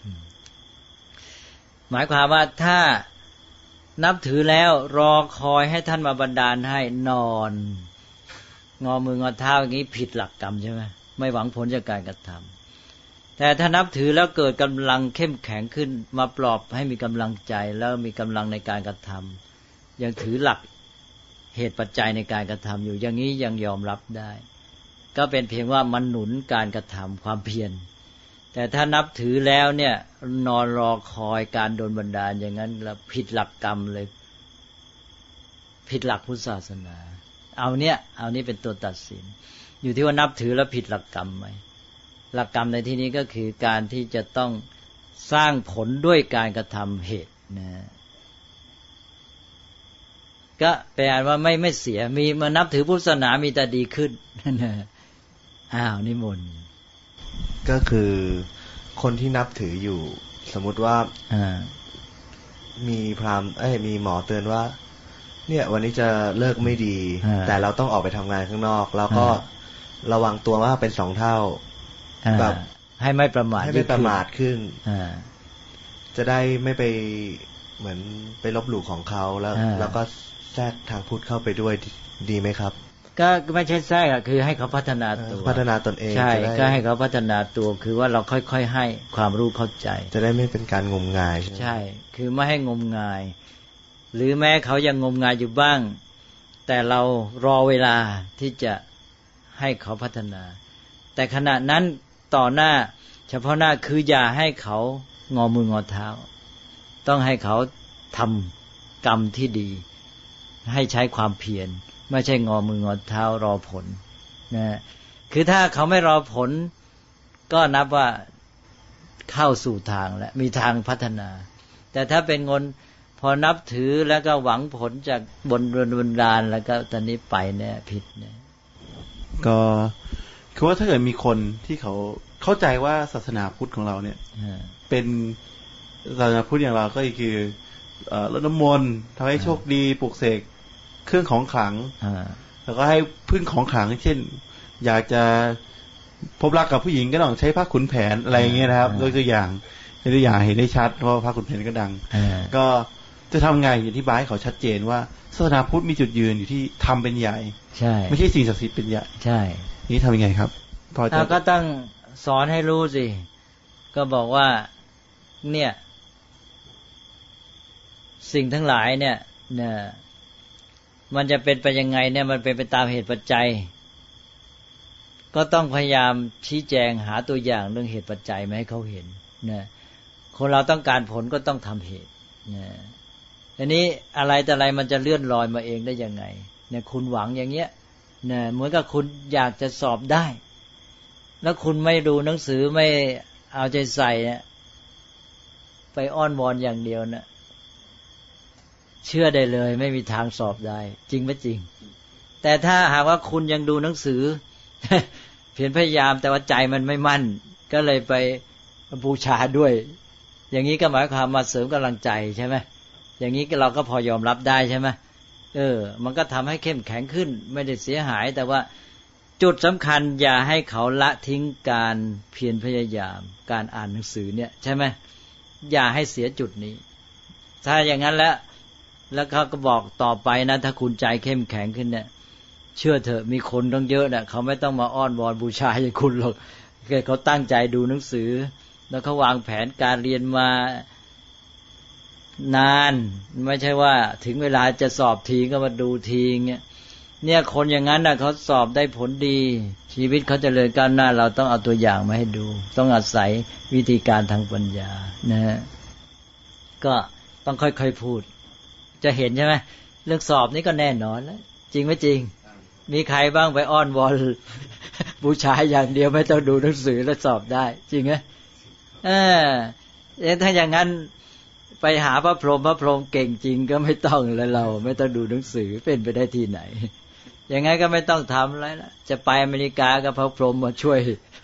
Speaker 2: หมายความว่าถ้านับถือแล้วรอคอยให้ท่านมาบันดาลให้นอนงอมืองอเท้าอย่างนี้ผิดหลักกรรมใช่ไหมไม่หวังผลจากการกระทำแต่ถ้านับถือแล้วเกิดกำลังเข้มแข็งขึ้นมาปลอบให้มีกำลังใจแล้วมีกำลังในการกระทำยังถือหลักเหตุปัจจัยในการกระทำอยู่อย่างนี้ยังยอมรับได้ก็เป็นเพียงว่ามันหนุนการกระทำความเพียรแต่ถ้านับถือแล้วเนี่ยนอนรอคอยการโดนบันดาลอย่างนั้นแล้วผิดหลักกรรมเลยผิดหลักพุทธศาสนาเอานี้เป็นตัวตัดสินอยู่ที่ว่านับถือแล้วผิดหลักกรรมไหมหลักกรรมในที่นี้ก็คือการที่จะต้องสร้างผลด้วยการกระทำเหตุนะก็แปลว่าไม่เสียมีมานับถือพุทธศาสนามีแต่ดีขึ้นนิมนต์
Speaker 6: ก็คือคนที่นับถืออยู่สมมุติว่ามีพราหมณ์มีหมอเตือนว่าเนี่ยวันนี้จะเลิกไม่ดีแต่เราต้องออกไปทำงานข้างนอกแล้วก็ระวังตัวว่าเป็น2 เท่าแบบ
Speaker 2: ให้ไม่ประมา
Speaker 6: ทขึ้นจะได้ไม่ไปเหมือนไปลบหลู่ของเขาแล้วก็แทรกทางพุทธเข้าไปด้วยดีไหมครับ
Speaker 2: ก็ไม่ใช่แทรกคือให้เขาพัฒนา
Speaker 6: ตนเอง
Speaker 2: ใช่ก็ให้เขาพัฒนาตัวคือว่าเราค่อยๆให้ความรู้เข้าใจ
Speaker 6: จะได้ไม่เป็นการงมงาย
Speaker 2: ใช่คือไม่ให้งมงายหรือแม้เขายังงมงายอยู่บ้างแต่เรารอเวลาที่จะให้เขาพัฒนาแต่ขณะนั้นต่อหน้าเฉพาะหน้าคืออย่าให้เขางอมืองอเท้าต้องให้เขาทำกรรมที่ดีให้ใช้ความเพียรไม่ใช่งอมืองอเท้ารอผลนะคือถ้าเขาไม่รอผลก็นับว่าเข้าสู่ทางแล้วมีทางพัฒนาแต่ถ้าเป็นงนพอนับถือแล้วก็หวังผลจากบนดาลแล้วก็ตอนนี้ไปเนี่ยผิดเนี่ย
Speaker 3: ก็คือว่าถ้าเกิดมีคนที่เขาเข้าใจว่าศาสนาพุทธของเราเนี่ยเป็นศาสนาพุทธอย่างเราก็คือรดน้ำมนต์ทำให้โชคดีปลุกเสกเครื่องของขลังแล้วก็ให้พึ่งของขลังเช่นอยากจะพบรักกับผู้หญิงก็ต้องใช้ผ้าขุนแผนอะไรอย่างเงี้ยนะครับโดยตัวอย่างเห็นได้ชัดเพราะผ้าขุนแผนก็ดังก็จะทำไงอธิบายให้เขาชัดเจนว่าศาสนาพุทธมีจุดยืนอยู่ที่ทำเป็นใหญ่ใช่ไม่ใช่สิ่งศักดิ์สิทธิ์เป็นใหญ่ใช่นี่ทำยังไงครับพอจะก็ต้อง
Speaker 2: สอนให้รู้สิก็บอกว่าเนี่ยสิ่งทั้งหลายเนี่ยมันจะเป็นไปยังไงเนี่ยมันเป็นไปตามเหตุปัจจัยก็ต้องพยายามชี้แจงหาตัวอย่างเรื่องเหตุปัจจัยมาให้เขาเห็นนะคนเราต้องการผลก็ต้องทำเหตุนะอันนี้อะไรแต่อะไรมันจะเลื่อนลอยมาเองได้ยังไงเนี่ยคุณหวังอย่างเงี้ยนะเหมือนกับคุณอยากจะสอบได้แล้วคุณไม่ดูหนังสือไม่เอาใจใส่เนี่ยไปอ้อนวอนอย่างเดียวนะเชื่อได้เลยไม่มีทางสอบได้จริงไหมจริงแต่ถ้าหากว่าคุณยังดูหนังสือเพียรพยายามแต่ว่าใจมันไม่มั่นก็เลยไปบูชาด้วยอย่างนี้ก็หมายความมาเสริมกำลังใจใช่ไหมอย่างนี้เราก็พอยอมรับได้ใช่ไหมมันก็ทำให้เข้มแข็งขึ้นไม่ได้เสียหายแต่ว่าจุดสำคัญอย่าให้เขาละทิ้งการเพียรพยายามการอ่านหนังสือเนี่ยใช่ไหมอย่าให้เสียจุดนี้ถ้าอย่างนั้นแล้วเขาก็บอกต่อไปนะถ้าคุณใจเข้มแข็งขึ้นเนี่ยเชื่อเถอะมีคนต้องเยอะนะเขาไม่ต้องมาอ้อนวอนบูชาอย่างคุณหรอกเขาตั้งใจดูหนังสือแล้วเขาวางแผนการเรียนมานานไม่ใช่ว่าถึงเวลาจะสอบทีก็มาดูทีเนี่ยคนอย่างนั้นนะเขาสอบได้ผลดีชีวิตเขาเจริญก้าวหน้าเราต้องเอาตัวอย่างมาให้ดูต้องอาศัยวิธีการทางปัญญานะฮะก็ต้องค่อยๆพูดจะเห็นใช่ไหมเรื่องสอบนี้ก็แน่นอนแล้วจริงไหมจริงมีใครบ้างไปอ้อนวอนบูชาอย่างเดียวไม่ต้องดูหนังสือแล้วสอบได้จริงไหมถ้าอย่างนั้นไปหาพระพรหมเก่งจริงก็ไม่ต้องแล้วเราไม่ต้องดูหนังสือเป็นไปได้ที่ไหนอย่างงั้นก็ไม่ต้องทำอะไรละจะไปอเมริกาก็พระพรหมมาช่วย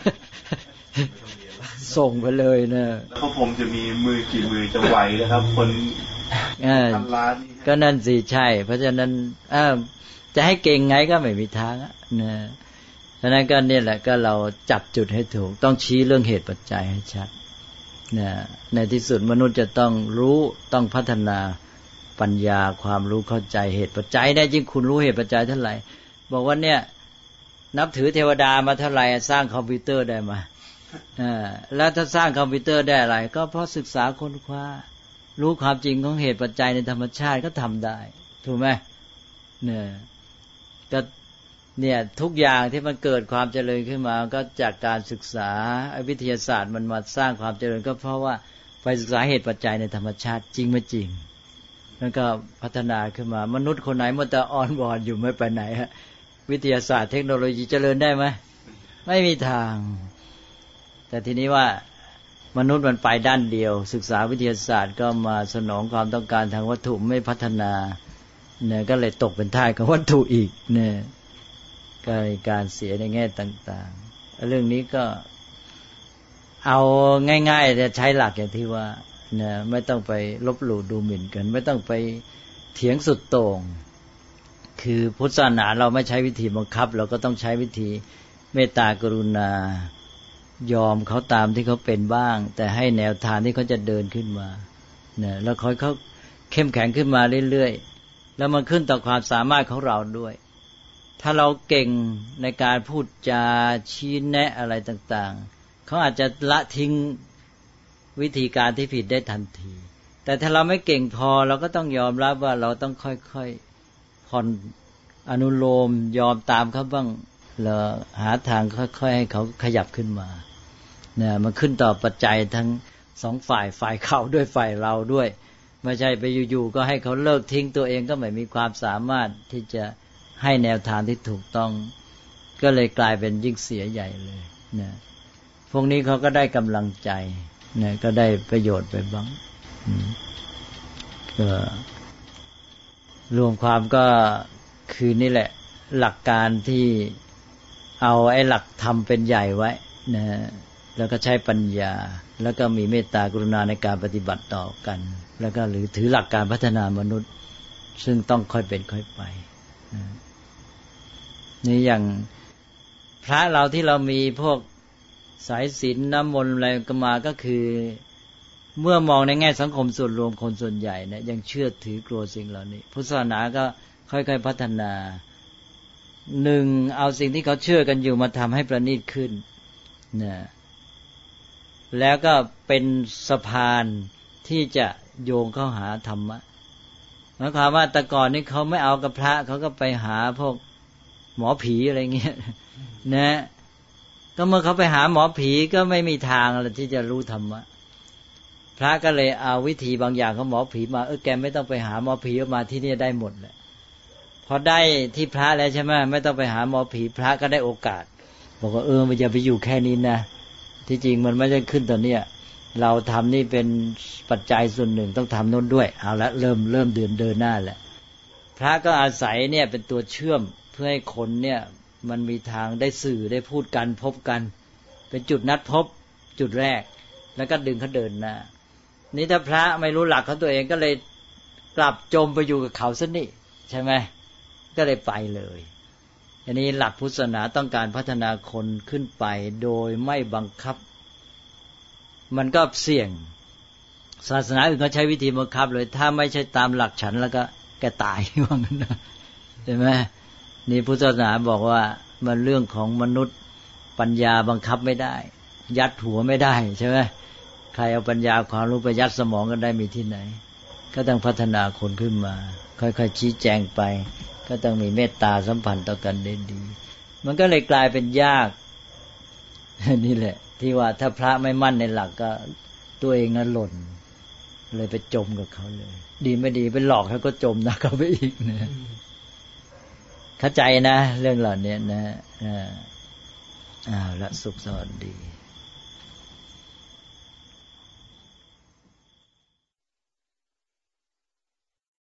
Speaker 2: ส่งไปเลยนะ
Speaker 3: พระพรหมจะมีมือกี่มือจะไหวนะครับคนพันล้าน
Speaker 2: ก็นั่นสิใช่เพราะฉะนั้นจะให้เก่งไงก็ไม่มีทางนะฉะนั้นก็เนี่ยแหละก็เราจับจุดให้ถูกต้องชี้เรื่องเหตุปัจจัยให้ชัดนะในที่สุดมนุษย์จะต้องรู้ต้องพัฒนาปัญญาความรู้เข้าใจเหตุปัจจัยได้จริงคุณรู้เหตุปัจจัยเท่าไหร่บอกว่าเนี่ยนับถือเทวดามาเท่าไหร่สร้างคอมพิวเตอร์ได้มาแล้วถ้าสร้างคอมพิวเตอร์ได้อะไรก็เพราะศึกษาค้นคว้ารู้ความจริงของเหตุปัจจัยในธรรมชาติก็ทำได้ถูกไหมเนี่ยก็เนี่ยทุกอย่างที่มันเกิดความเจริญขึ้นมาก็จากการศึกษาวิทยาศาสตร์มันมาสร้างความเจริญก็เพราะว่าไปศึกษาเหตุปัจจัยในธรรมชาติจริงไม่จริงแล้วก็พัฒนาขึ้นมามนุษย์คนไหนมันจะอ่อนวอนอยู่ไม่ไปไหนฮะวิทยาศาสตร์เทคโนโลยีเจริญได้ไหมไม่มีทางแต่ทีนี้ว่ามนุษย์มันไปด้านเดียวศึกษาวิทยาศาสตร์ก็มาสนองความต้องการทางวัตถุไม่พัฒนาเนี่ยก็เลยตกเป็นทาสของวัตถุอีกเนี่ยก็การเสียในแง่ต่างๆเรื่องนี้ก็เอาง่ายๆจะใช้หลักอย่างที่ว่าเนี่ยไม่ต้องไปลบหลู่ดูหมิ่นกันไม่ต้องไปเถียงสุดโต่งคือพุทธศาสนาเราไม่ใช้วิธีบังคับเราก็ต้องใช้วิธีเมตตากรุณายอมเขาตามที่เขาเป็นบ้างแต่ให้แนวทางที่เขาจะเดินขึ้นมาเนี่ยแล้วค่อยเขาเข้มแข็งขึ้นมาเรื่อยๆแล้วมันขึ้นต่อความสามารถของเราด้วยถ้าเราเก่งในการพูดจาชี้แนะอะไรต่างๆเขาอาจจะละทิ้งวิธีการที่ผิดได้ทันทีแต่ถ้าเราไม่เก่งพอเราก็ต้องยอมรับว่าเราต้องค่อยๆผ่อนอนุโลมยอมตามเขาบ้างแล้วหาทางค่อยๆให้เขาขยับขึ้นมาเนี่ยมันขึ้นต่อปัจจัยทั้งสองฝ่ายเขาด้วยฝ่ายเราด้วยไม่ใช่ไปอยู่ๆก็ให้เขาเลิกทิ้งตัวเองก็ไม่มีความสามารถที่จะให้แนวทางที่ถูกต้องก็เลยกลายเป็นยิ่งเสียใหญ่เลยนะพวกนี้เขาก็ได้กำลังใจนะก็ได้ประโยชน์ไปบ้างก็รวมความก็คือนี่แหละหลักการที่เอาไอ้หลักธรรมเป็นใหญ่ไว้นะแล้วก็ใช้ปัญญาแล้วก็มีเมตตากรุณาในการปฏิบัติต่อกันแล้วก็หรือถือหลักการพัฒนามนุษย์ซึ่งต้องค่อยเป็นค่อยไปนะนี่อย่างพระเราที่เรามีพวกสายศีลน้ำมนต์อะไรก็มาก็คือเมื่อมองในแง่สังคมส่วนรวมคนส่วนใหญ่เนี่ยยังเชื่อถือกลัวสิ่งเหล่านี้พุทธศาสนาก็ค่อยๆพัฒนาหนึ่งเอาสิ่งที่เขาเชื่อกันอยู่มาทำให้ประณีตขึ้นนะแล้วก็เป็นสะพานที่จะโยงเข้าหาธรรมะหมายความว่าแต่ก่อนนี่เขาไม่เอากับพระเขาก็ไปหาพวกหมอผีอะไรเงี้ยนะก็เมื่อเขาไปหาหมอผีก็ไม่มีทางอะไรที่จะรู้ธรรมะพระก็เลยเอาวิธีบางอย่างของหมอผีมาแกไม่ต้องไปหาหมอผีมาที่นี่ได้หมดแหละพอได้ที่พระแล้วใช่ไหมไม่ต้องไปหาหมอผีพระก็ได้โอกาสบอกว่ามันจะไปอยู่แค่นี้นะที่จริงมันไม่ได้ขึ้นตอนเนี้ยเราทำนี่เป็นปัจจัยส่วนหนึ่งต้องทำโน้นด้วยเอาละเริ่มเดินหน้าแหละพระก็อาศัยเนี่ยเป็นตัวเชื่อมเพื่อให้คนเนี่ยมันมีทางได้สื่อได้พูดกันพบกันเป็นจุดนัดพบจุดแรกแล้วก็ดึงเขาเดินหน้านี่ถ้าพระไม่รู้หลักของตัวเองก็เลยกลับจมไปอยู่กับเขาซะนี่ใช่ไหมก็เลยไปเลยอันนี้หลักพุทธศาสนาต้องการพัฒนาคนขึ้นไปโดยไม่บังคับมันก็เสี่ยงศาสนาอื่นก็ใช้วิธีบังคับเลยถ้าไม่ใช่ตามหลักฉันแล้วก็แกตายว่างั้นนะใช่ไหมนี่พุทธศาสนาบอกว่ามันเรื่องของมนุษย์ปัญญาบังคับไม่ได้ยัดหัวไม่ได้ใช่ไหมใครเอาปัญญาความรู้ไปยัดสมองกันได้มีที่ไหนก็ต้องพัฒนาคนขึ้นมาค่อยๆชี้แจงไปก็ต้องมีเมตตาสัมพันธ์ต่อกันได้ดีมันก็เลยกลายเป็นยากนี่แหละที่ว่าถ้าพระไม่มั่นในหลักก็ตัวเองนั้นหล่นเลยไปจมกับเขาเลยดีไม่ดีไปหลอกเขาก็จมนะเขาไปอีกนะเข้าใจนะเรื่องเหล่านี้นะละสุขสวัสดี